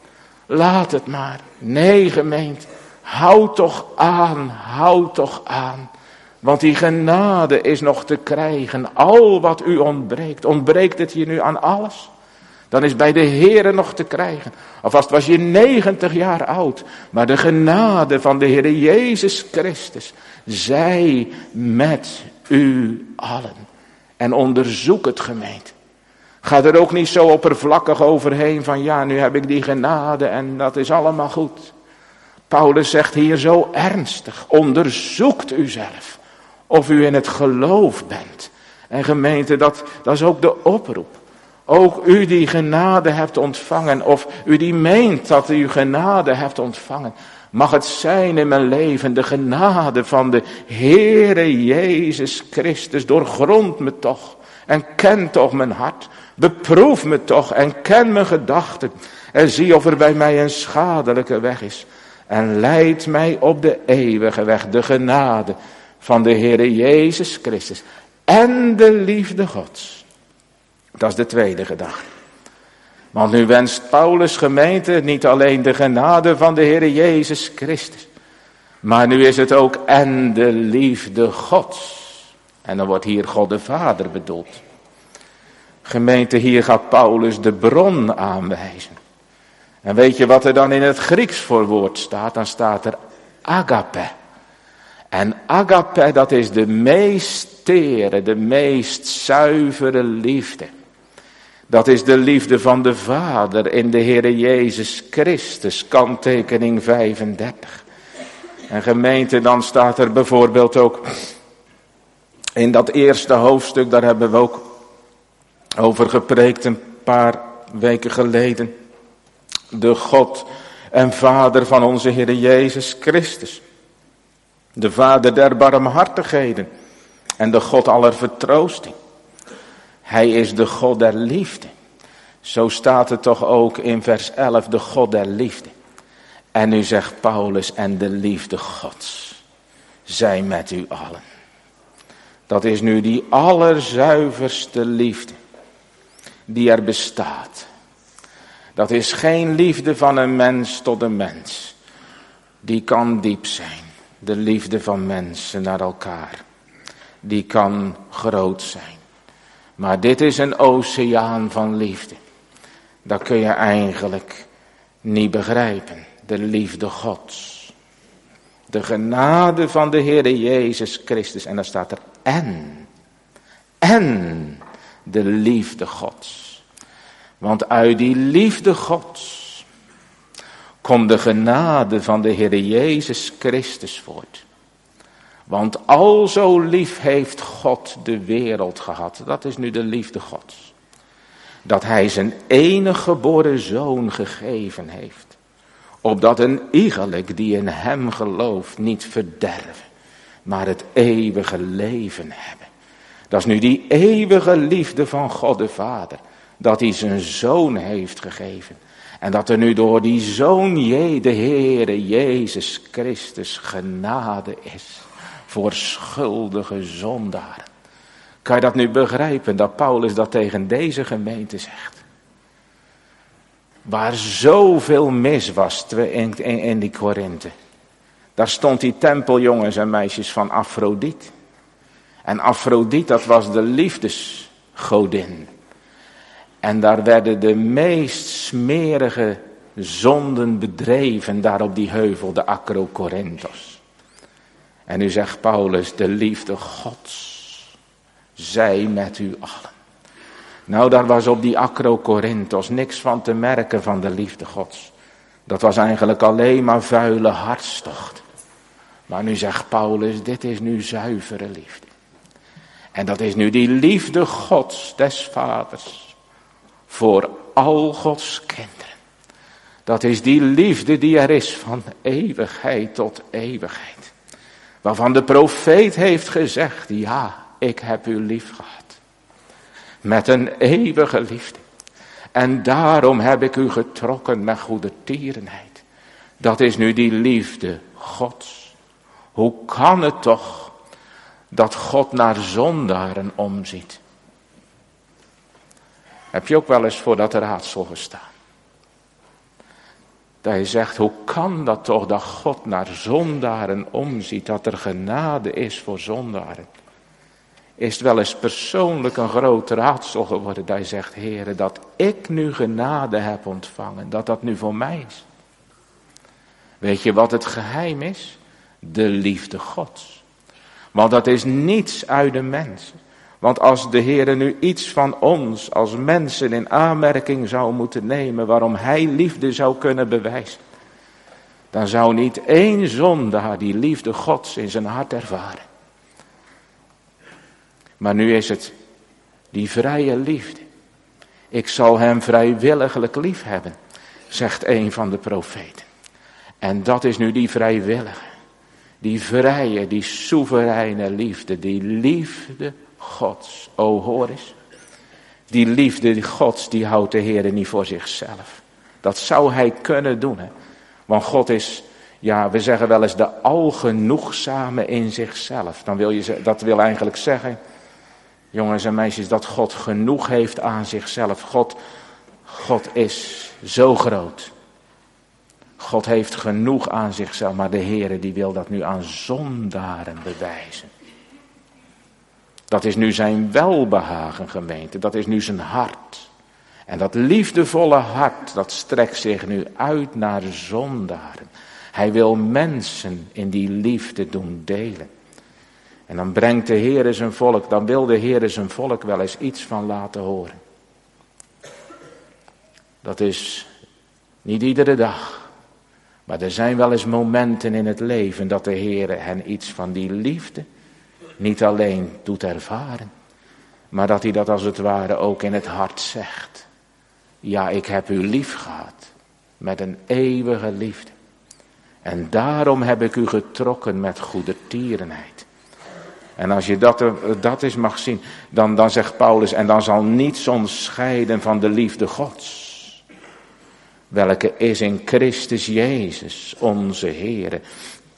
laat het maar. Nee, gemeente, houd toch aan, houd toch aan. Want die genade is nog te krijgen. Al wat u ontbreekt, ontbreekt het je nu aan alles? Dan is bij de Heere nog te krijgen. Alvast was je negentig jaar oud. Maar de genade van de Heere Jezus Christus. Zij met u allen. En onderzoek het, gemeente. Ga er ook niet zo oppervlakkig overheen van ja, nu heb ik die genade en dat is allemaal goed. Paulus zegt hier zo ernstig. Onderzoekt uzelf. Of u in het geloof bent. En gemeente, dat, dat is ook de oproep. Ook u die genade hebt ontvangen, of u die meent dat u genade hebt ontvangen, mag het zijn in mijn leven de genade van de Heere Jezus Christus. Doorgrond me toch en ken toch mijn hart. Beproef me toch en ken mijn gedachten. En zie of er bij mij een schadelijke weg is. En leid mij op de eeuwige weg, de genade van de Heere Jezus Christus. En de liefde Gods. Dat is de tweede gedachte. Want nu wenst Paulus gemeente niet alleen de genade van de Heere Jezus Christus. Maar nu is het ook en de liefde Gods. En dan wordt hier God de Vader bedoeld. Gemeente, hier gaat Paulus de bron aanwijzen. En weet je wat er dan in het Grieks voor woord staat? Dan staat er agape. En agape, dat is de meest tere, de meest zuivere liefde. Dat is de liefde van de Vader in de Heere Jezus Christus, kanttekening vijfendertig. En gemeente, dan staat er bijvoorbeeld ook in dat eerste hoofdstuk, daar hebben we ook over gepreekt een paar weken geleden. De God en Vader van onze Heere Jezus Christus. De Vader der barmhartigheden en de God aller vertroosting. Hij is de God der liefde. Zo staat het toch ook in vers elf, de God der liefde. En nu zegt Paulus, en de liefde Gods zij met u allen. Dat is nu die allerzuiverste liefde die er bestaat. Dat is geen liefde van een mens tot een mens. Die kan diep zijn. De liefde van mensen naar elkaar. Die kan groot zijn. Maar dit is een oceaan van liefde. Dat kun je eigenlijk niet begrijpen. De liefde Gods. De genade van de Heere Jezus Christus. En dan staat er en. En de liefde Gods. Want uit die liefde Gods komt de genade van de Heere Jezus Christus voort. Want al zo lief heeft God de wereld gehad. Dat is nu de liefde Gods. Dat hij zijn enige geboren zoon gegeven heeft. Opdat een iegelijk die in hem gelooft niet verderven. Maar het eeuwige leven hebben. Dat is nu die eeuwige liefde van God de Vader. Dat hij zijn zoon heeft gegeven. En dat er nu door die zoon, de Heere Jezus Christus, genade is. Voor schuldige zondaren. Kan je dat nu begrijpen, dat Paulus dat tegen deze gemeente zegt? Waar zoveel mis was in, in, in die Korinthe. Daar stond die tempeljongens en meisjes van Afrodit. En Afrodit, dat was de liefdesgodin. En daar werden de meest smerige zonden bedreven, daar op die heuvel, de Acrocorinthos. En nu zegt Paulus, de liefde Gods zij met u allen. Nou, daar was op die Acrocorinthos niks van te merken van de liefde Gods. Dat was eigenlijk alleen maar vuile hartstocht. Maar nu zegt Paulus, dit is nu zuivere liefde. En dat is nu die liefde Gods, des Vaders, voor al Gods kinderen. Dat is die liefde die er is van eeuwigheid tot eeuwigheid. Waarvan de profeet heeft gezegd, ja, ik heb u lief gehad. Met een eeuwige liefde. En daarom heb ik u getrokken met goedertierenheid. Dat is nu die liefde Gods. Hoe kan het toch dat God naar zondaren omziet? Heb je ook wel eens voor dat raadsel gestaan? Dat je zegt, hoe kan dat toch dat God naar zondaren omziet, dat er genade is voor zondaren? Is het wel eens persoonlijk een groot raadsel geworden dat je zegt, Heere, dat ik nu genade heb ontvangen, dat dat nu voor mij is? Weet je wat het geheim is? De liefde Gods. Want dat is niets uit de mensen. Want als de Heere nu iets van ons als mensen in aanmerking zou moeten nemen waarom hij liefde zou kunnen bewijzen, dan zou niet één zondaar die liefde Gods in zijn hart ervaren. Maar nu is het die vrije liefde. Ik zal hem vrijwilliglijk lief hebben, zegt een van de profeten. En dat is nu die vrijwillige, die vrije, die soevereine liefde, die liefde Gods. O, hoor eens. Die liefde Gods, die houdt de Heer niet voor zichzelf. Dat zou hij kunnen doen, hè. Want God is, ja, we zeggen wel eens de algenoegzame in zichzelf. Dan wil je, dat wil eigenlijk zeggen, jongens en meisjes, dat God genoeg heeft aan zichzelf. God, God is zo groot. God heeft genoeg aan zichzelf, maar de Heere die wil dat nu aan zondaren bewijzen. Dat is nu zijn welbehagen, gemeente, dat is nu zijn hart. En dat liefdevolle hart, dat strekt zich nu uit naar de zondaren. Hij wil mensen in die liefde doen delen. En dan brengt de Heere zijn volk, dan wil de Heere zijn volk wel eens iets van laten horen. Dat is niet iedere dag. Maar er zijn wel eens momenten in het leven dat de Heere hen iets van die liefde niet alleen doet ervaren, maar dat hij dat als het ware ook in het hart zegt. Ja, ik heb u lief gehad met een eeuwige liefde. En daarom heb ik u getrokken met goedertierenheid. En als je dat, dat eens mag zien, dan, dan zegt Paulus, en dan zal niets ons scheiden van de liefde Gods. Welke is in Christus Jezus, onze Heere.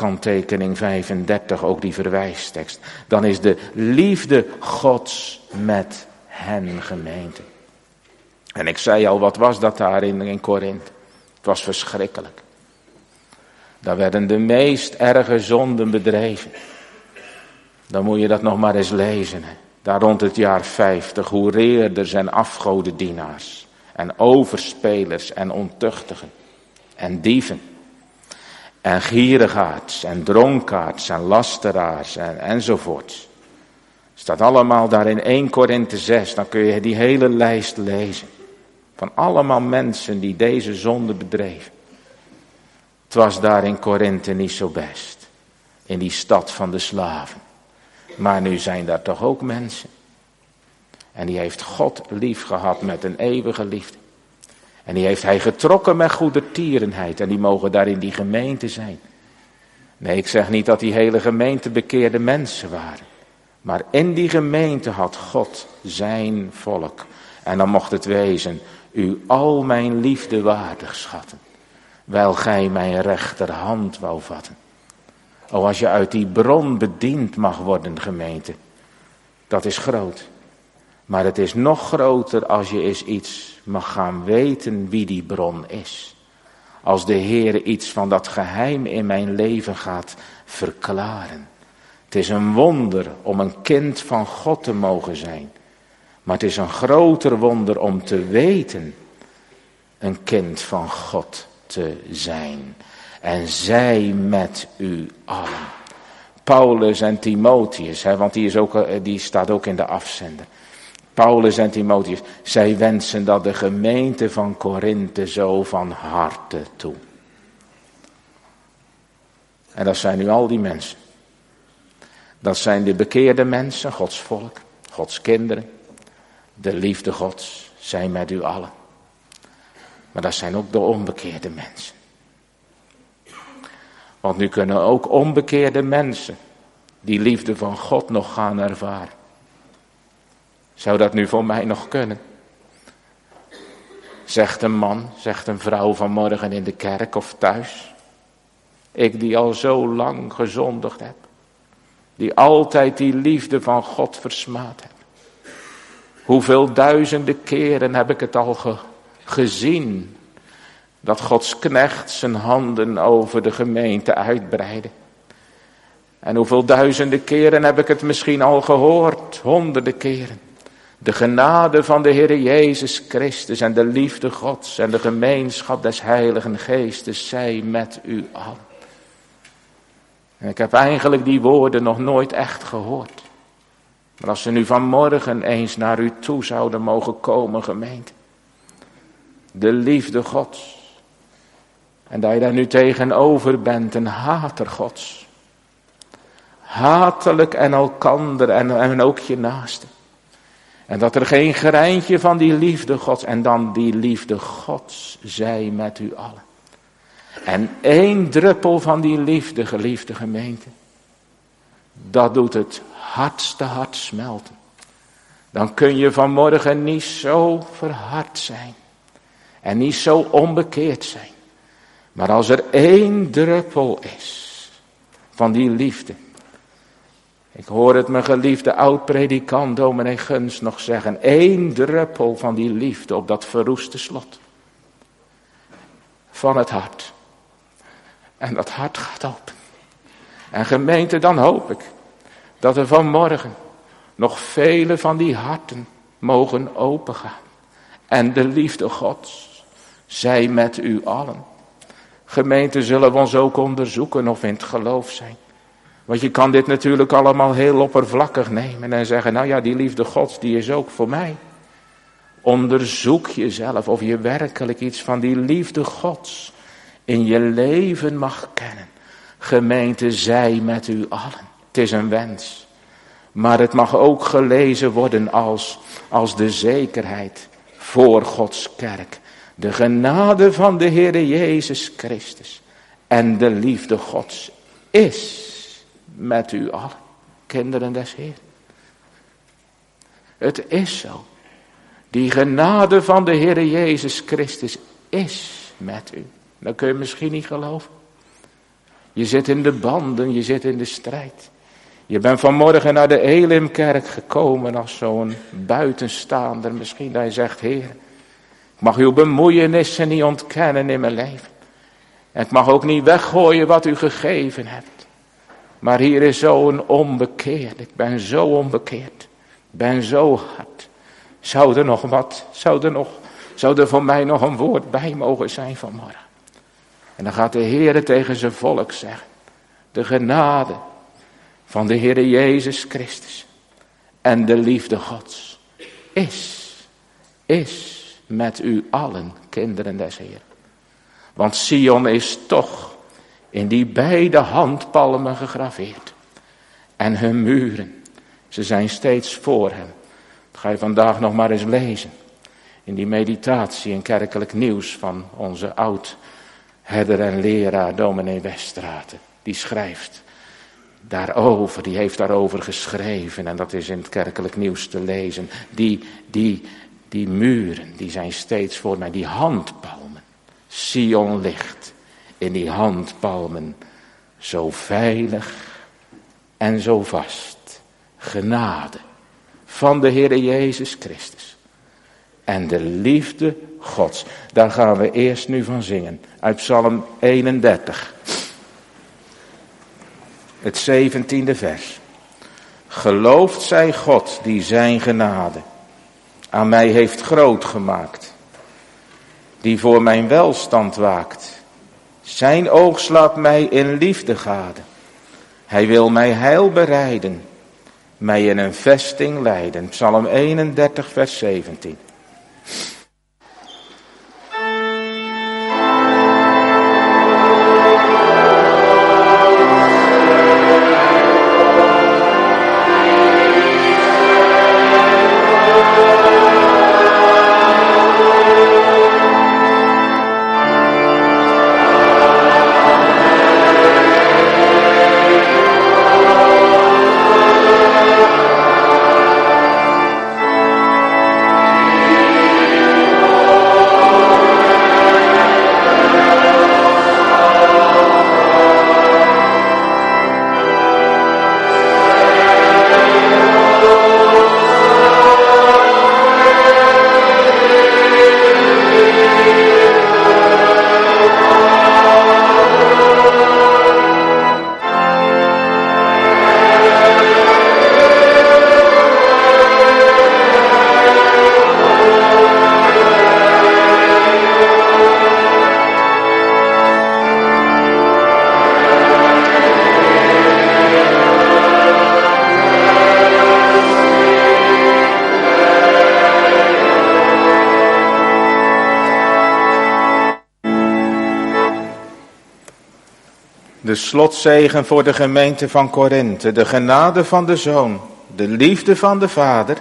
kanttekening vijfendertig, ook die verwijstekst. Dan is de liefde Gods met hen, gemeente. En ik zei al, wat was dat daar in, in Korinthe? Het was verschrikkelijk. Daar werden de meest erge zonden bedreven. Dan moet je dat nog maar eens lezen. Hè. Daar rond het jaar vijftig, hoe reerders en afgodendienaars. En overspelers en ontuchtigen. En dieven. En gierigaards en dronkaards en lasteraars en, enzovoort. Staat allemaal daar in eerste Korinthe zes, dan kun je die hele lijst lezen. Van allemaal mensen die deze zonde bedreven. Het was daar in Korinthe niet zo best. In die stad van de slaven. Maar nu zijn daar toch ook mensen. En die heeft God lief gehad met een eeuwige liefde. En die heeft hij getrokken met goedertierenheid. En die mogen daar in die gemeente zijn. Nee, ik zeg niet dat die hele gemeente bekeerde mensen waren. Maar in die gemeente had God zijn volk. En dan mocht het wezen, u al mijn liefde waardig schatten. Wel gij mijn rechterhand wou vatten. O, als je uit die bron bediend mag worden, gemeente. Dat is groot. Maar het is nog groter als je eens iets mag gaan weten wie die bron is. Als de Heer iets van dat geheim in mijn leven gaat verklaren. Het is een wonder om een kind van God te mogen zijn. Maar het is een groter wonder om te weten een kind van God te zijn. En zij met u allen. Paulus en Timotheus, hè, want die, is ook, die staat ook in de afzender. Paulus en Timotheus, zij wensen dat de gemeente van Korinthe zo van harte toe. En dat zijn nu al die mensen. Dat zijn de bekeerde mensen, Gods volk, Gods kinderen. De liefde Gods, zij met u allen. Maar dat zijn ook de onbekeerde mensen. Want nu kunnen ook onbekeerde mensen die liefde van God nog gaan ervaren. Zou dat nu voor mij nog kunnen? Zegt een man, zegt een vrouw vanmorgen in de kerk of thuis. Ik die al zo lang gezondigd heb. Die altijd die liefde van God versmaad heb. Hoeveel duizenden keren heb ik het al ge- gezien. Dat Gods knecht zijn handen over de gemeente uitbreidde. En hoeveel duizenden keren heb ik het misschien al gehoord. Honderden keren. De genade van de Heer Jezus Christus en de liefde Gods en de gemeenschap des Heiligen Geestes zij met u allen. En ik heb eigenlijk die woorden nog nooit echt gehoord. Maar als ze nu vanmorgen eens naar u toe zouden mogen komen, gemeente. De liefde Gods. En dat je daar nu tegenover bent, een hater Gods. Hatelijk en elkander en, en ook je naaste. En dat er geen greintje van die liefde Gods. En dan die liefde Gods zij met u allen. En één druppel van die liefde, geliefde gemeente. Dat doet het hardste hart smelten. Dan kun je vanmorgen niet zo verhard zijn. En niet zo onbekeerd zijn. Maar als er één druppel is van die liefde. Ik hoor het mijn geliefde oud-predikant dominee Guns nog zeggen. Eén druppel van die liefde op dat verroeste slot. Van het hart. En dat hart gaat open. En gemeente, dan hoop ik dat er vanmorgen nog vele van die harten mogen opengaan. En de liefde Gods, zij met u allen. Gemeente, zullen we ons ook onderzoeken of we in het geloof zijn. Want je kan dit natuurlijk allemaal heel oppervlakkig nemen en zeggen, nou ja, die liefde Gods, die is ook voor mij. Onderzoek jezelf of je werkelijk iets van die liefde Gods in je leven mag kennen. Gemeente, zij met u allen. Het is een wens. Maar het mag ook gelezen worden als, als de zekerheid voor Gods kerk. De genade van de Heer Jezus Christus en de liefde Gods is met u allen, kinderen des Heeren. Het is zo. Die genade van de Heer Jezus Christus is met u. Dat kun je misschien niet geloven. Je zit in de banden, je zit in de strijd. Je bent vanmorgen naar de Elimkerk gekomen als zo'n buitenstaander. Misschien dat je zegt, Heer, ik mag uw bemoeienissen niet ontkennen in mijn leven. En ik mag ook niet weggooien wat u gegeven hebt. Maar hier is zo'n onbekeerd. Ik ben zo onbekeerd. Ik ben zo hard. Zou er nog wat, zou er, nog, zou er voor mij nog een woord bij mogen zijn vanmorgen? En dan gaat de Heer tegen zijn volk zeggen. De genade van de Heer Jezus Christus en de liefde Gods is, is met u allen, kinderen des Heeren. Want Sion is toch in die beide handpalmen gegraveerd. En hun muren, ze zijn steeds voor hem. Dat ga je vandaag nog maar eens lezen. In die meditatie in kerkelijk nieuws van onze oud-herder en leraar dominee Westraten. Die schrijft daarover, die heeft daarover geschreven. En dat is in het kerkelijk nieuws te lezen. Die, die, die muren, die zijn steeds voor mij. Die handpalmen. Sion ligt in die handpalmen. Zo veilig en zo vast. Genade van de Heer Jezus Christus. En de liefde Gods. Daar gaan we eerst nu van zingen. Uit Psalm eenendertig. Het zeventiende vers. Geloofd zij God die zijn genade aan mij heeft groot gemaakt. Die voor mijn welstand waakt. Zijn oog slaat mij in liefde gade. Hij wil mij heil bereiden. Mij in een vesting leiden. Psalm eenendertig vers zeventien. De slotzegen voor de gemeente van Korinthe, de genade van de Zoon, de liefde van de Vader.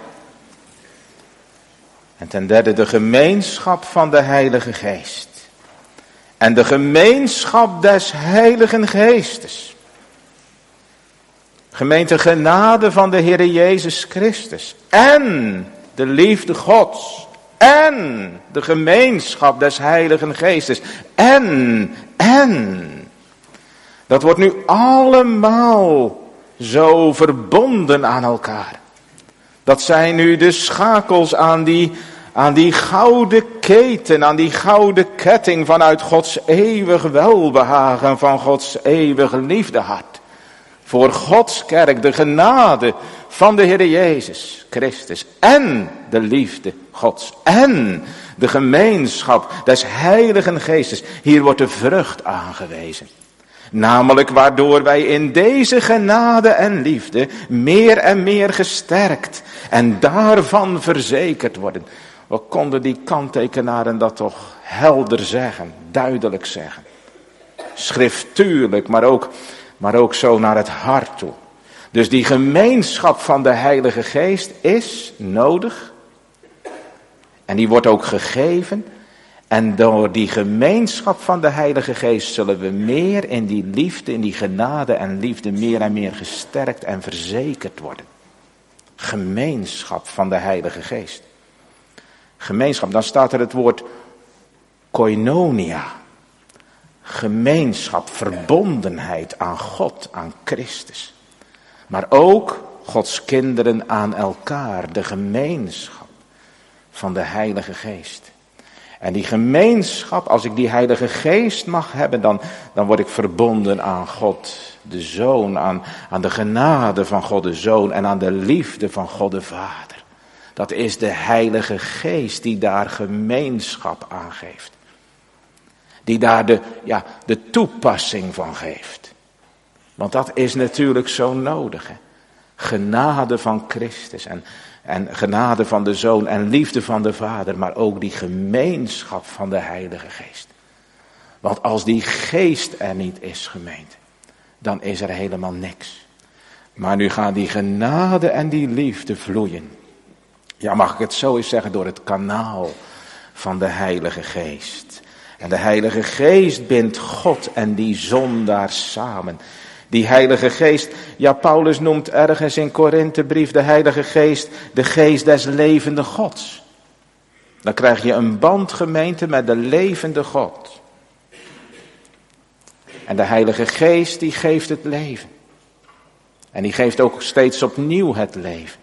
En ten derde de gemeenschap van de Heilige Geest. En de gemeenschap des Heiligen Geestes. Gemeente genade van de Heer Jezus Christus. En de liefde Gods. En de gemeenschap des Heiligen Geestes. En, en... Dat wordt nu allemaal zo verbonden aan elkaar. Dat zijn nu de schakels aan die, aan die gouden keten, aan die gouden ketting vanuit Gods eeuwig welbehagen, van Gods eeuwig liefdehart. Voor Gods kerk de genade van de Heer Jezus Christus en de liefde Gods en de gemeenschap des Heiligen Geestes. Hier wordt de vrucht aangewezen. Namelijk waardoor wij in deze genade en liefde meer en meer gesterkt en daarvan verzekerd worden. Wat konden die kanttekenaren dat toch helder zeggen, duidelijk zeggen. Schriftuurlijk, maar ook, maar ook zo naar het hart toe. Dus die gemeenschap van de Heilige Geest is nodig. En die wordt ook gegeven. En door die gemeenschap van de Heilige Geest zullen we meer in die liefde, in die genade en liefde meer en meer gesterkt en verzekerd worden. Gemeenschap van de Heilige Geest. Gemeenschap, dan staat er het woord koinonia. gemeenschap, verbondenheid aan God, aan Christus. Maar ook Gods kinderen aan elkaar, de gemeenschap van de Heilige Geest. En die gemeenschap, als ik die Heilige Geest mag hebben, dan, dan word ik verbonden aan God de Zoon, aan, aan de genade van God de Zoon en aan de liefde van God de Vader. Dat is de Heilige Geest die daar gemeenschap aan geeft. Die daar de, ja, de toepassing van geeft. Want dat is natuurlijk zo nodig. Hè? Genade van Christus en, en genade van de Zoon en liefde van de Vader. Maar ook die gemeenschap van de Heilige Geest. Want als die geest er niet is, gemeente, dan is er helemaal niks. Maar nu gaan die genade en die liefde vloeien. Ja, mag ik het zo eens zeggen, door het kanaal van de Heilige Geest. En de Heilige Geest bindt God en die zondaar samen. Die Heilige Geest, ja, Paulus noemt ergens in Korinthebrief de Heilige Geest de geest des levende Gods. Dan krijg je een band, gemeente, met de levende God. En de Heilige Geest die geeft het leven. En die geeft ook steeds opnieuw het leven.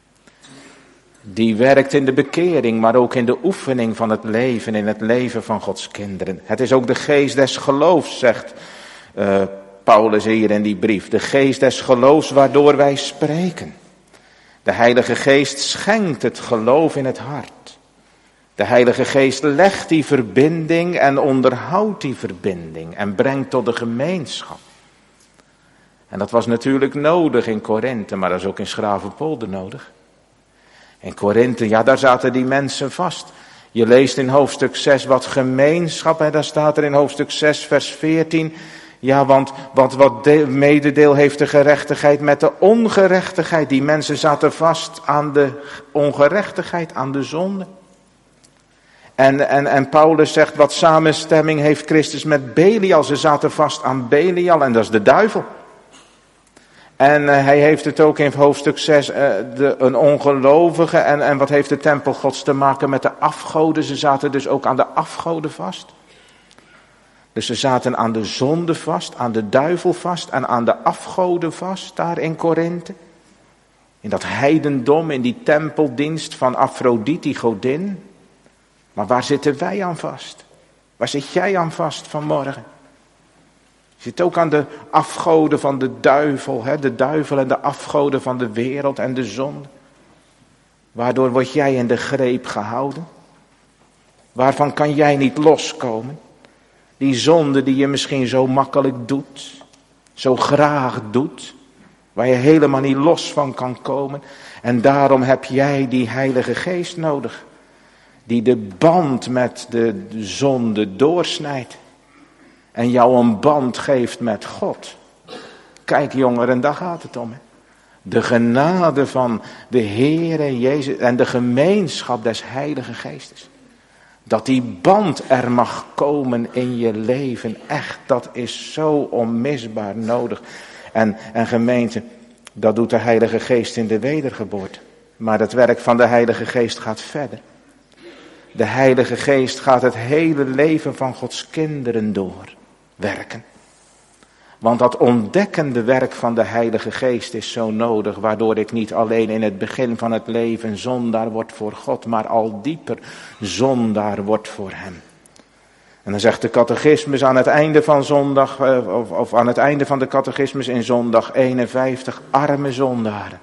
Die werkt in de bekering, maar ook in de oefening van het leven, in het leven van Gods kinderen. Het is ook de geest des geloofs, zegt uh, Paulus hier in die brief. De geest des geloofs waardoor wij spreken. De Heilige Geest schenkt het geloof in het hart. De Heilige Geest legt die verbinding en onderhoudt die verbinding en brengt tot de gemeenschap. En dat was natuurlijk nodig in Korinthe, maar dat is ook in Schravenpolder nodig. In Korinthe, ja, daar zaten die mensen vast. Je leest in hoofdstuk zes wat gemeenschap, en daar staat er in hoofdstuk zes vers veertien. Ja, want, want wat de, mededeel heeft de gerechtigheid met de ongerechtigheid. Die mensen zaten vast aan de ongerechtigheid, aan de zonde. En, en, en Paulus zegt, wat samenstemming heeft Christus met Belial. Ze zaten vast aan Belial en dat is de duivel. En uh, hij heeft het ook in hoofdstuk zes, uh, de, een ongelovige. En, en wat heeft de tempel Gods te maken met de afgoden? Ze zaten dus ook aan de afgoden vast. Dus ze zaten aan de zonde vast, aan de duivel vast en aan de afgoden vast, daar in Korinthe. In dat heidendom, in die tempeldienst van Afrodite, die godin. Maar waar zitten wij aan vast? Waar zit jij aan vast vanmorgen? Je zit ook aan de afgoden van de duivel, hè? De duivel en de afgoden van de wereld en de zonde. Waardoor word jij in de greep gehouden? Waarvan kan jij niet loskomen? Die zonde die je misschien zo makkelijk doet, zo graag doet, waar je helemaal niet los van kan komen. En daarom heb jij die Heilige Geest nodig, die de band met de zonde doorsnijdt. En jou een band geeft met God. Kijk jongeren, daar gaat het om. Hè? De genade van de Heere Jezus en de gemeenschap des Heilige Geestes. Dat die band er mag komen in je leven. Echt, dat is zo onmisbaar nodig. En, en gemeente, dat doet de Heilige Geest in de wedergeboorte. Maar het werk van de Heilige Geest gaat verder. De Heilige Geest gaat het hele leven van Gods kinderen doorwerken. Want dat ontdekkende werk van de Heilige Geest is zo nodig, waardoor ik niet alleen in het begin van het leven zondaar word voor God, maar al dieper zondaar word voor Hem. En dan zegt de catechismus aan het einde van zondag, of, of aan het einde van de catechismus in zondag eenenvijftig, arme zondaren.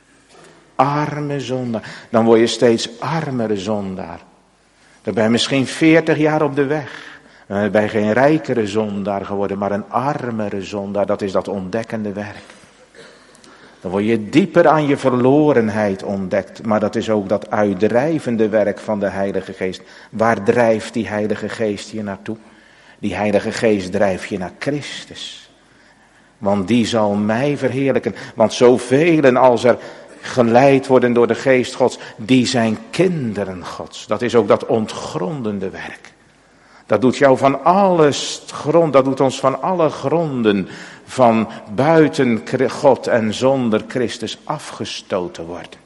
Arme zondaar. Dan word je steeds armere zondaar. Dan ben je misschien veertig jaar op de weg. Dan ben je geen rijkere zondaar geworden, maar een armere zondaar. Dat is dat ontdekkende werk. Dan word je dieper aan je verlorenheid ontdekt. Maar dat is ook dat uitdrijvende werk van de Heilige Geest. Waar drijft die Heilige Geest je naartoe? Die Heilige Geest drijft je naar Christus. Want die zal mij verheerlijken. Want zoveel als er geleid worden door de Geest Gods, die zijn kinderen Gods. Dat is ook dat ontgrondende werk. Dat doet jou van alles grond, dat doet ons van alle gronden van buiten God en zonder Christus afgestoten worden.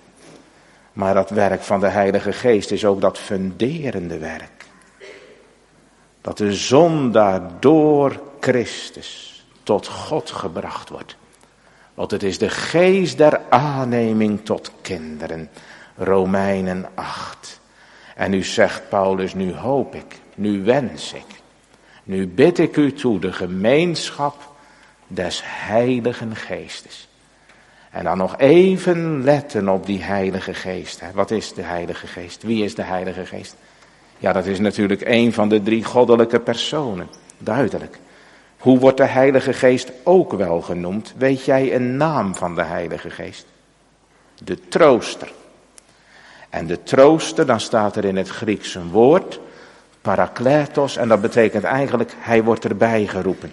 Maar dat werk van de Heilige Geest is ook dat funderende werk. Dat de zondaar door Christus tot God gebracht wordt. Want het is de geest der aanneming tot kinderen. Romeinen acht. En nu zegt Paulus, nu hoop ik, nu wens ik. Nu bid ik u toe de gemeenschap des Heiligen Geestes. En dan nog even letten op die Heilige Geest. Wat is de Heilige Geest? Wie is de Heilige Geest? Ja, dat is natuurlijk een van de drie goddelijke personen. Duidelijk. Hoe wordt de Heilige Geest ook wel genoemd? Weet jij een naam van de Heilige Geest? De trooster. En de trooster, dan staat er in het Grieks een woord, parakletos, en dat betekent eigenlijk, hij wordt erbij geroepen.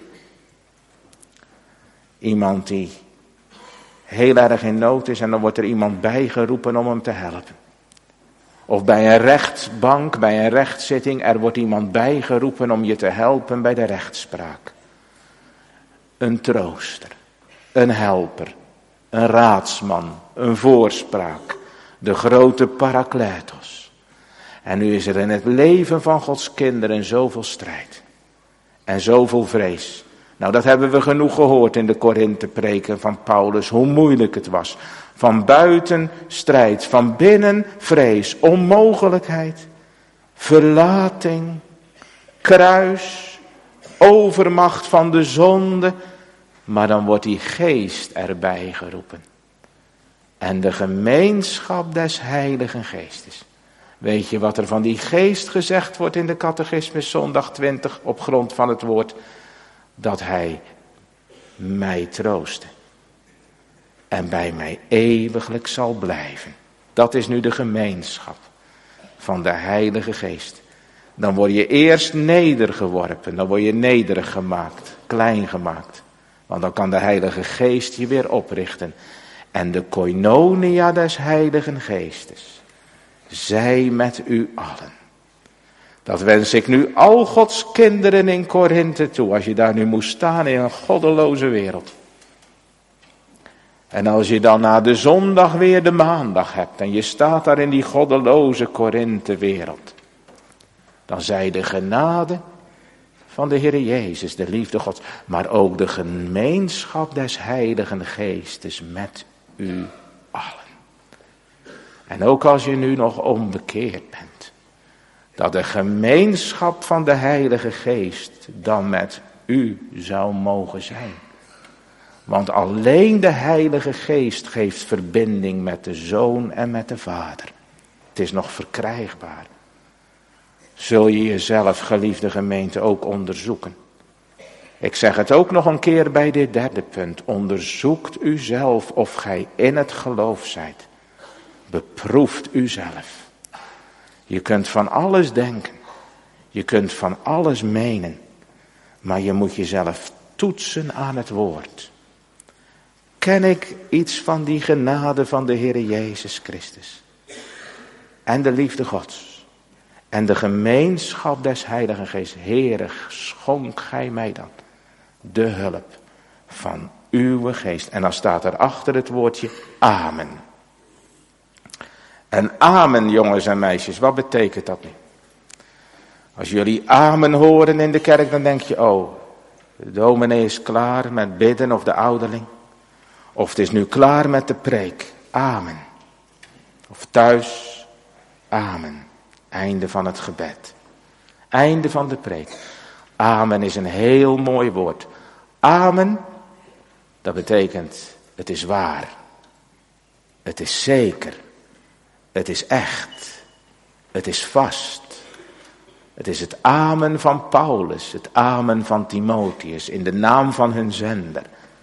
Iemand die heel erg in nood is en dan wordt er iemand bijgeroepen om hem te helpen. Of bij een rechtsbank, bij een rechtszitting, er wordt iemand bijgeroepen om je te helpen bij de rechtspraak. Een trooster, een helper, een raadsman, een voorspraak, de grote parakletos. En nu is er in het leven van Gods kinderen zoveel strijd en zoveel vrees. Nou, dat hebben we genoeg gehoord in de Korinthe-preken van Paulus, hoe moeilijk het was. Van buiten strijd, van binnen vrees, onmogelijkheid, verlating, kruis, overmacht van de zonde. Maar dan wordt die geest erbij geroepen. En de gemeenschap des Heiligen Geestes. Weet je wat er van die geest gezegd wordt in de catechismus zondag twintig op grond van het woord? Dat hij mij troostte. En bij mij eeuwiglijk zal blijven. Dat is nu de gemeenschap van de Heilige Geest. Dan word je eerst nedergeworpen. Dan word je nederig gemaakt. Klein gemaakt. Want dan kan de Heilige Geest je weer oprichten. En de koinonia des Heiligen Geestes. Zij met u allen. Dat wens ik nu al Gods kinderen in Korinthe toe. Als je daar nu moest staan in een goddeloze wereld. En als je dan na de zondag weer de maandag hebt. En je staat daar in die goddeloze Korinthe wereld. Dan zij de genade van de Heer Jezus, de liefde Gods. Maar ook de gemeenschap des Heiligen Geestes met u allen. En ook als je nu nog onbekeerd bent. Dat de gemeenschap van de Heilige Geest dan met u zou mogen zijn. Want alleen de Heilige Geest geeft verbinding met de Zoon en met de Vader. Het is nog verkrijgbaar. Zul je jezelf, geliefde gemeente, ook onderzoeken. Ik zeg het ook nog een keer bij dit derde punt. Onderzoekt u zelf of gij in het geloof zijt. Beproeft u zelf. Je kunt van alles denken. Je kunt van alles menen. Maar je moet jezelf toetsen aan het woord. Ken ik iets van die genade van de Heer Jezus Christus? En de liefde Gods. En de gemeenschap des Heiligen Geestes. Heere, schonk gij mij dan de hulp van uw geest. En dan staat er achter het woordje amen. En amen, jongens en meisjes, wat betekent dat nu? Als jullie amen horen in de kerk, dan denk je, oh, de dominee is klaar met bidden of de ouderling. Of het is nu klaar met de preek. Amen. Of thuis. Amen. Einde van het gebed. Einde van de preek. Amen is een heel mooi woord. Amen, dat betekent het is waar. Het is zeker. Het is echt. Het is vast. Het is het amen van Paulus. Het amen van Timotheus. In de naam van hun zender.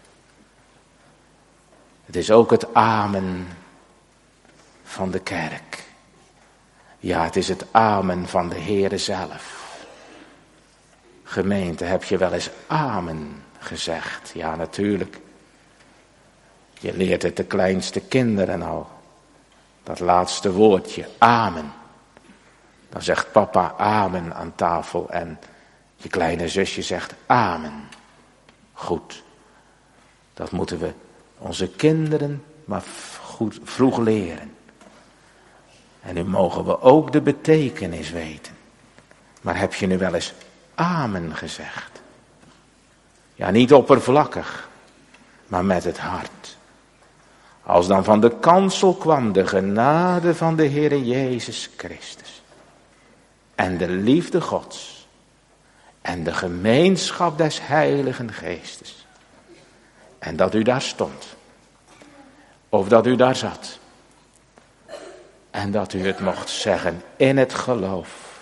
Het is ook het amen van de kerk. Ja, het is het amen van de Heere zelf. Gemeente, heb je wel eens amen gezegd? Ja, natuurlijk. Je leert het de kleinste kinderen al. Dat laatste woordje, amen. Dan zegt papa amen aan tafel en je kleine zusje zegt amen. Goed. Dat moeten we onze kinderen maar goed vroeg leren. En nu mogen we ook de betekenis weten. Maar heb je nu wel eens amen gezegd. Ja, niet oppervlakkig, maar met het hart. Als dan van de kansel kwam de genade van de Heere Jezus Christus. En de liefde Gods. En de gemeenschap des Heiligen Geestes. En dat u daar stond. Of dat u daar zat. En dat u het mocht zeggen in het geloof.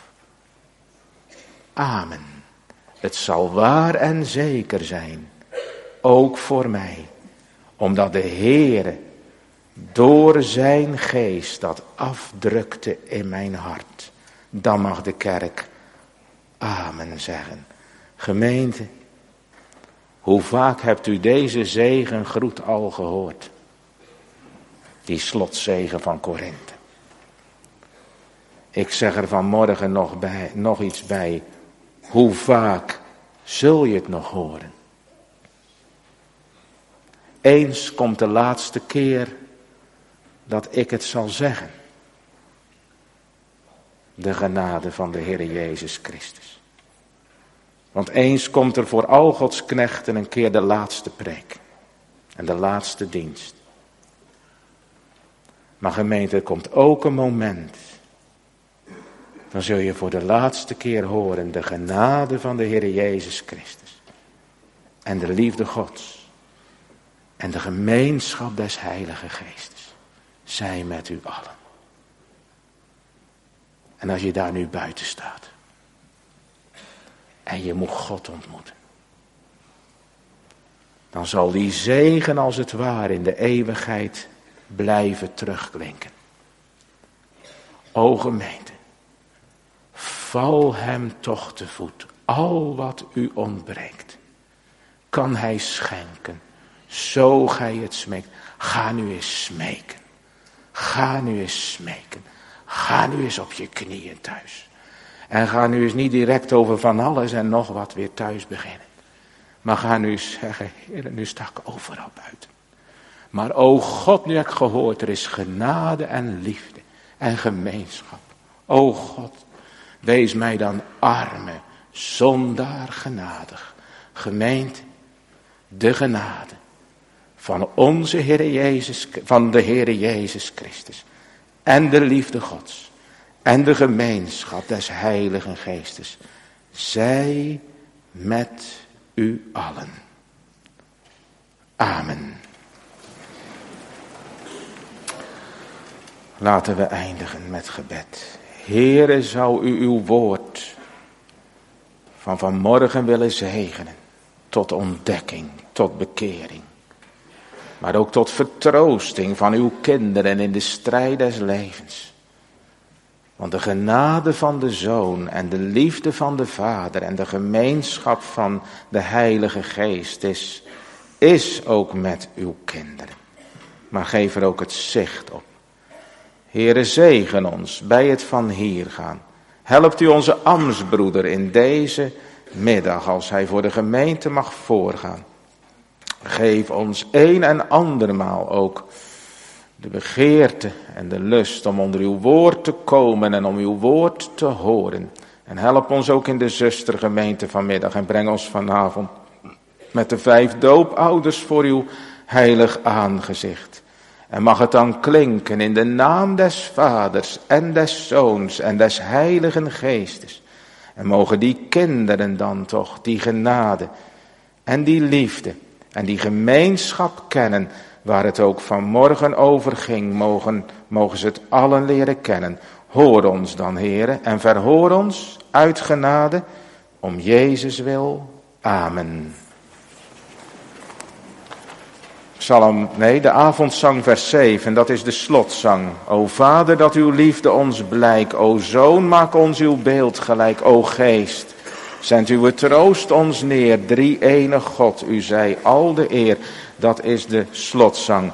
Amen. Het zal waar en zeker zijn. Ook voor mij. Omdat de Heere door zijn geest dat afdrukte in mijn hart. Dan mag de kerk amen zeggen. Gemeente, hoe vaak hebt u deze zegengroet al gehoord? Die slotzegen van Korinthe. Ik zeg er vanmorgen nog, bij, nog iets bij. Hoe vaak zul je het nog horen? Eens komt de laatste keer dat ik het zal zeggen. De genade van de Heer Jezus Christus. Want eens komt er voor al Gods knechten een keer de laatste preek. En de laatste dienst. Maar gemeente, er komt ook een moment. Dan zul je voor de laatste keer horen de genade van de Heer Jezus Christus. En de liefde Gods. En de gemeenschap des Heilige Geestes. Zij met u allen. En als je daar nu buiten staat. En je moet God ontmoeten. Dan zal die zegen als het ware in de eeuwigheid blijven terugklinken. O gemeente. Val hem toch te voet. Al wat u ontbreekt. Kan hij schenken. Zo gij het smeekt. Ga nu eens smeken. Ga nu eens smeken. Ga nu eens op je knieën thuis. En ga nu eens niet direct over van alles en nog wat weer thuis beginnen. Maar ga nu eens zeggen, Heer, nu sta ik overal buiten. Maar o God, nu heb ik gehoord, er is genade en liefde en gemeenschap. O God, wees mij dan arme, zondaar genadig. Gemeente, de genade van onze Heer Jezus, van de Heer Jezus Christus. En de liefde Gods. En de gemeenschap des Heiligen Geestes. Zij met u allen. Amen. Laten we eindigen met gebed. Heere, zou u uw woord van vanmorgen willen zegenen. Tot ontdekking, tot bekering. Maar ook tot vertroosting van uw kinderen in de strijd des levens. Want de genade van de Zoon en de liefde van de Vader en de gemeenschap van de Heilige Geest is, is ook met uw kinderen. Maar geef er ook het zicht op. Heere, zegen ons bij het van hier gaan. Helpt u onze ambtsbroeder in deze middag als hij voor de gemeente mag voorgaan. Geef ons een en andermaal ook de begeerte en de lust om onder uw woord te komen en om uw woord te horen. En help ons ook in de zustergemeente vanmiddag en breng ons vanavond met de vijf doopouders voor uw heilig aangezicht. En mag het dan klinken in de naam des Vaders en des Zoons en des Heiligen Geestes. En mogen die kinderen dan toch die genade en die liefde en die gemeenschap kennen, waar het ook vanmorgen over ging, mogen, mogen ze het allen leren kennen. Hoor ons dan, Heere, en verhoor ons uit genade, om Jezus wil. Amen. Psalm, nee, de avondzang vers zeven, dat is de slotzang. O Vader, dat uw liefde ons blijkt. O Zoon, maak ons uw beeld gelijk. O Geest, zend uw troost ons neer. Drie enig God, u zij al de eer. Dat is de slotzang.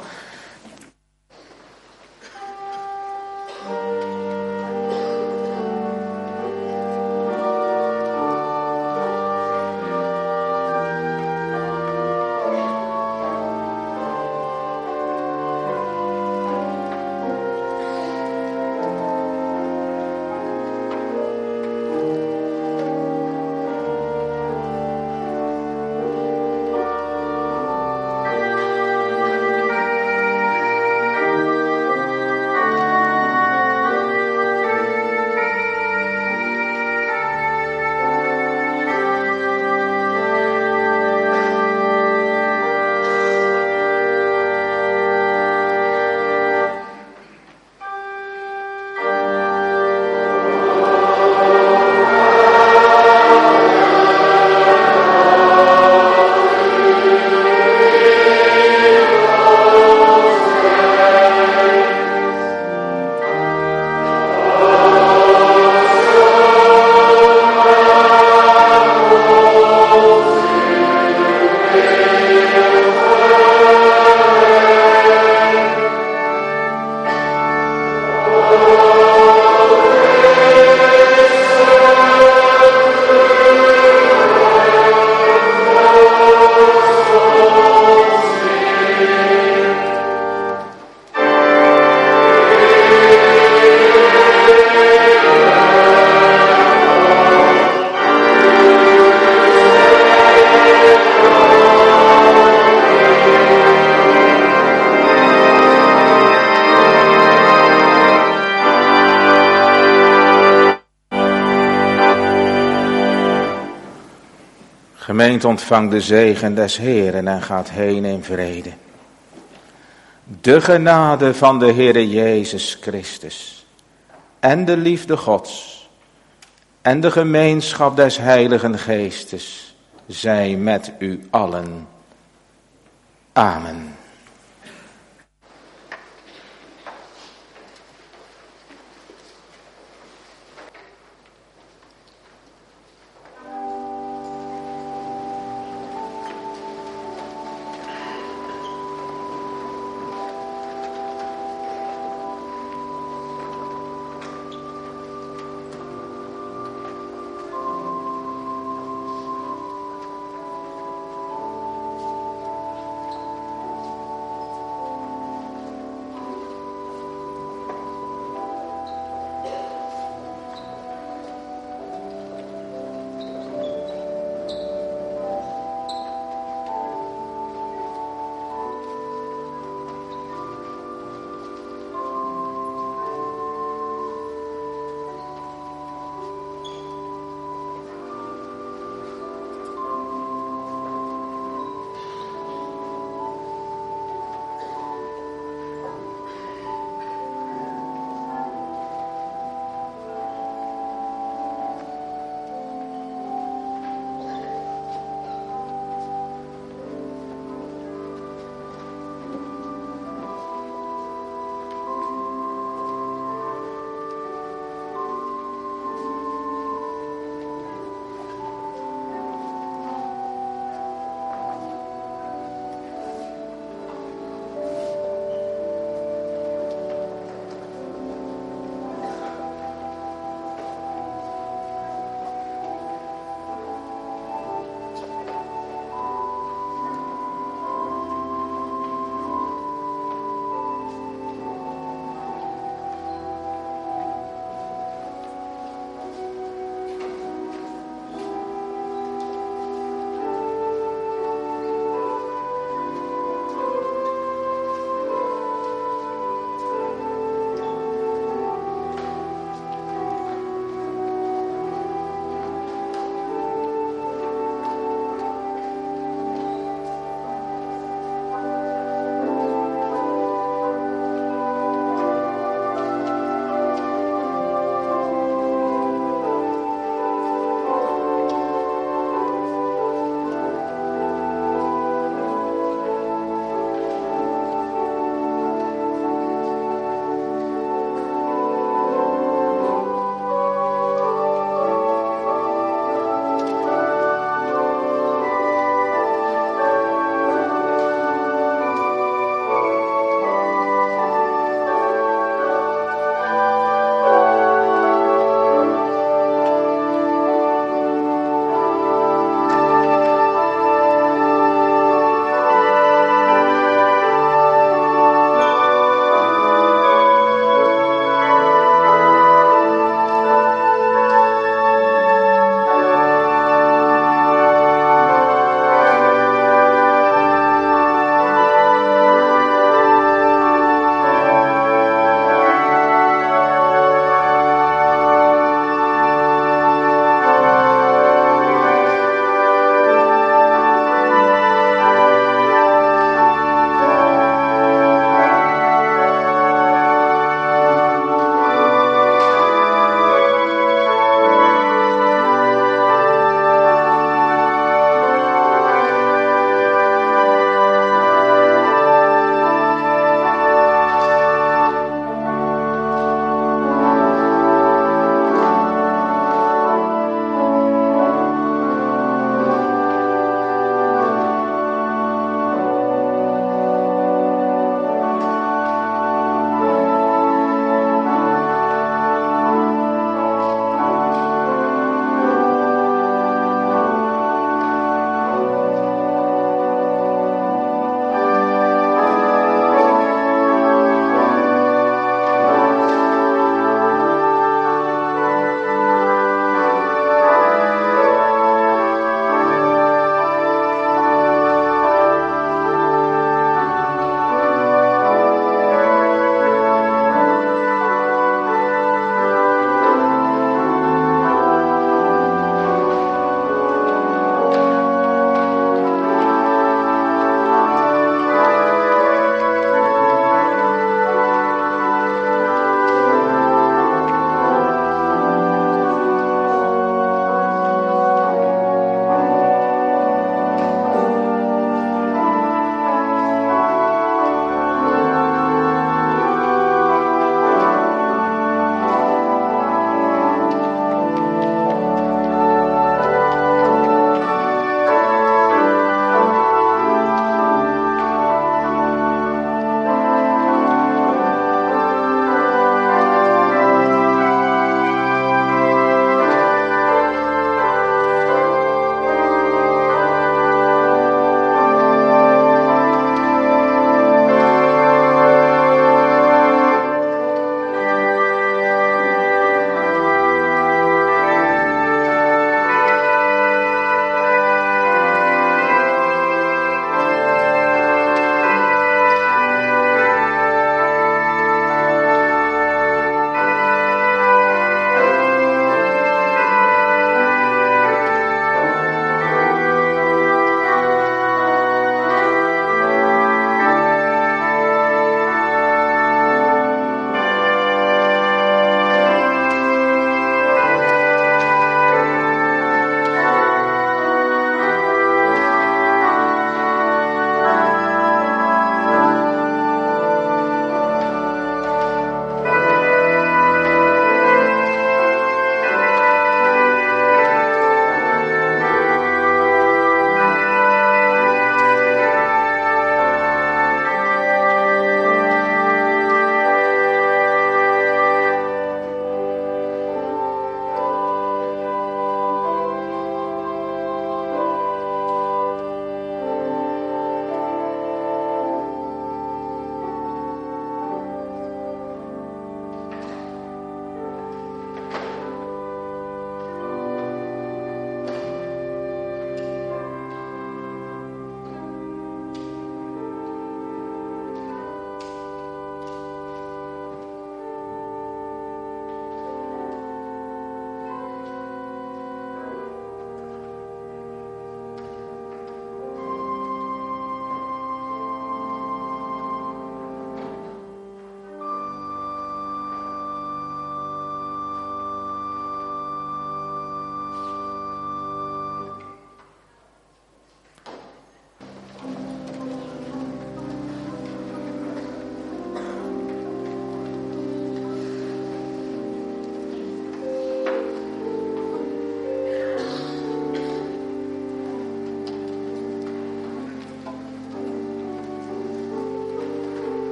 Gemeente, ontvang de zegen des Heeren en gaat heen in vrede. De genade van de Heere Jezus Christus en de liefde Gods en de gemeenschap des Heiligen Geestes zij met u allen. Amen.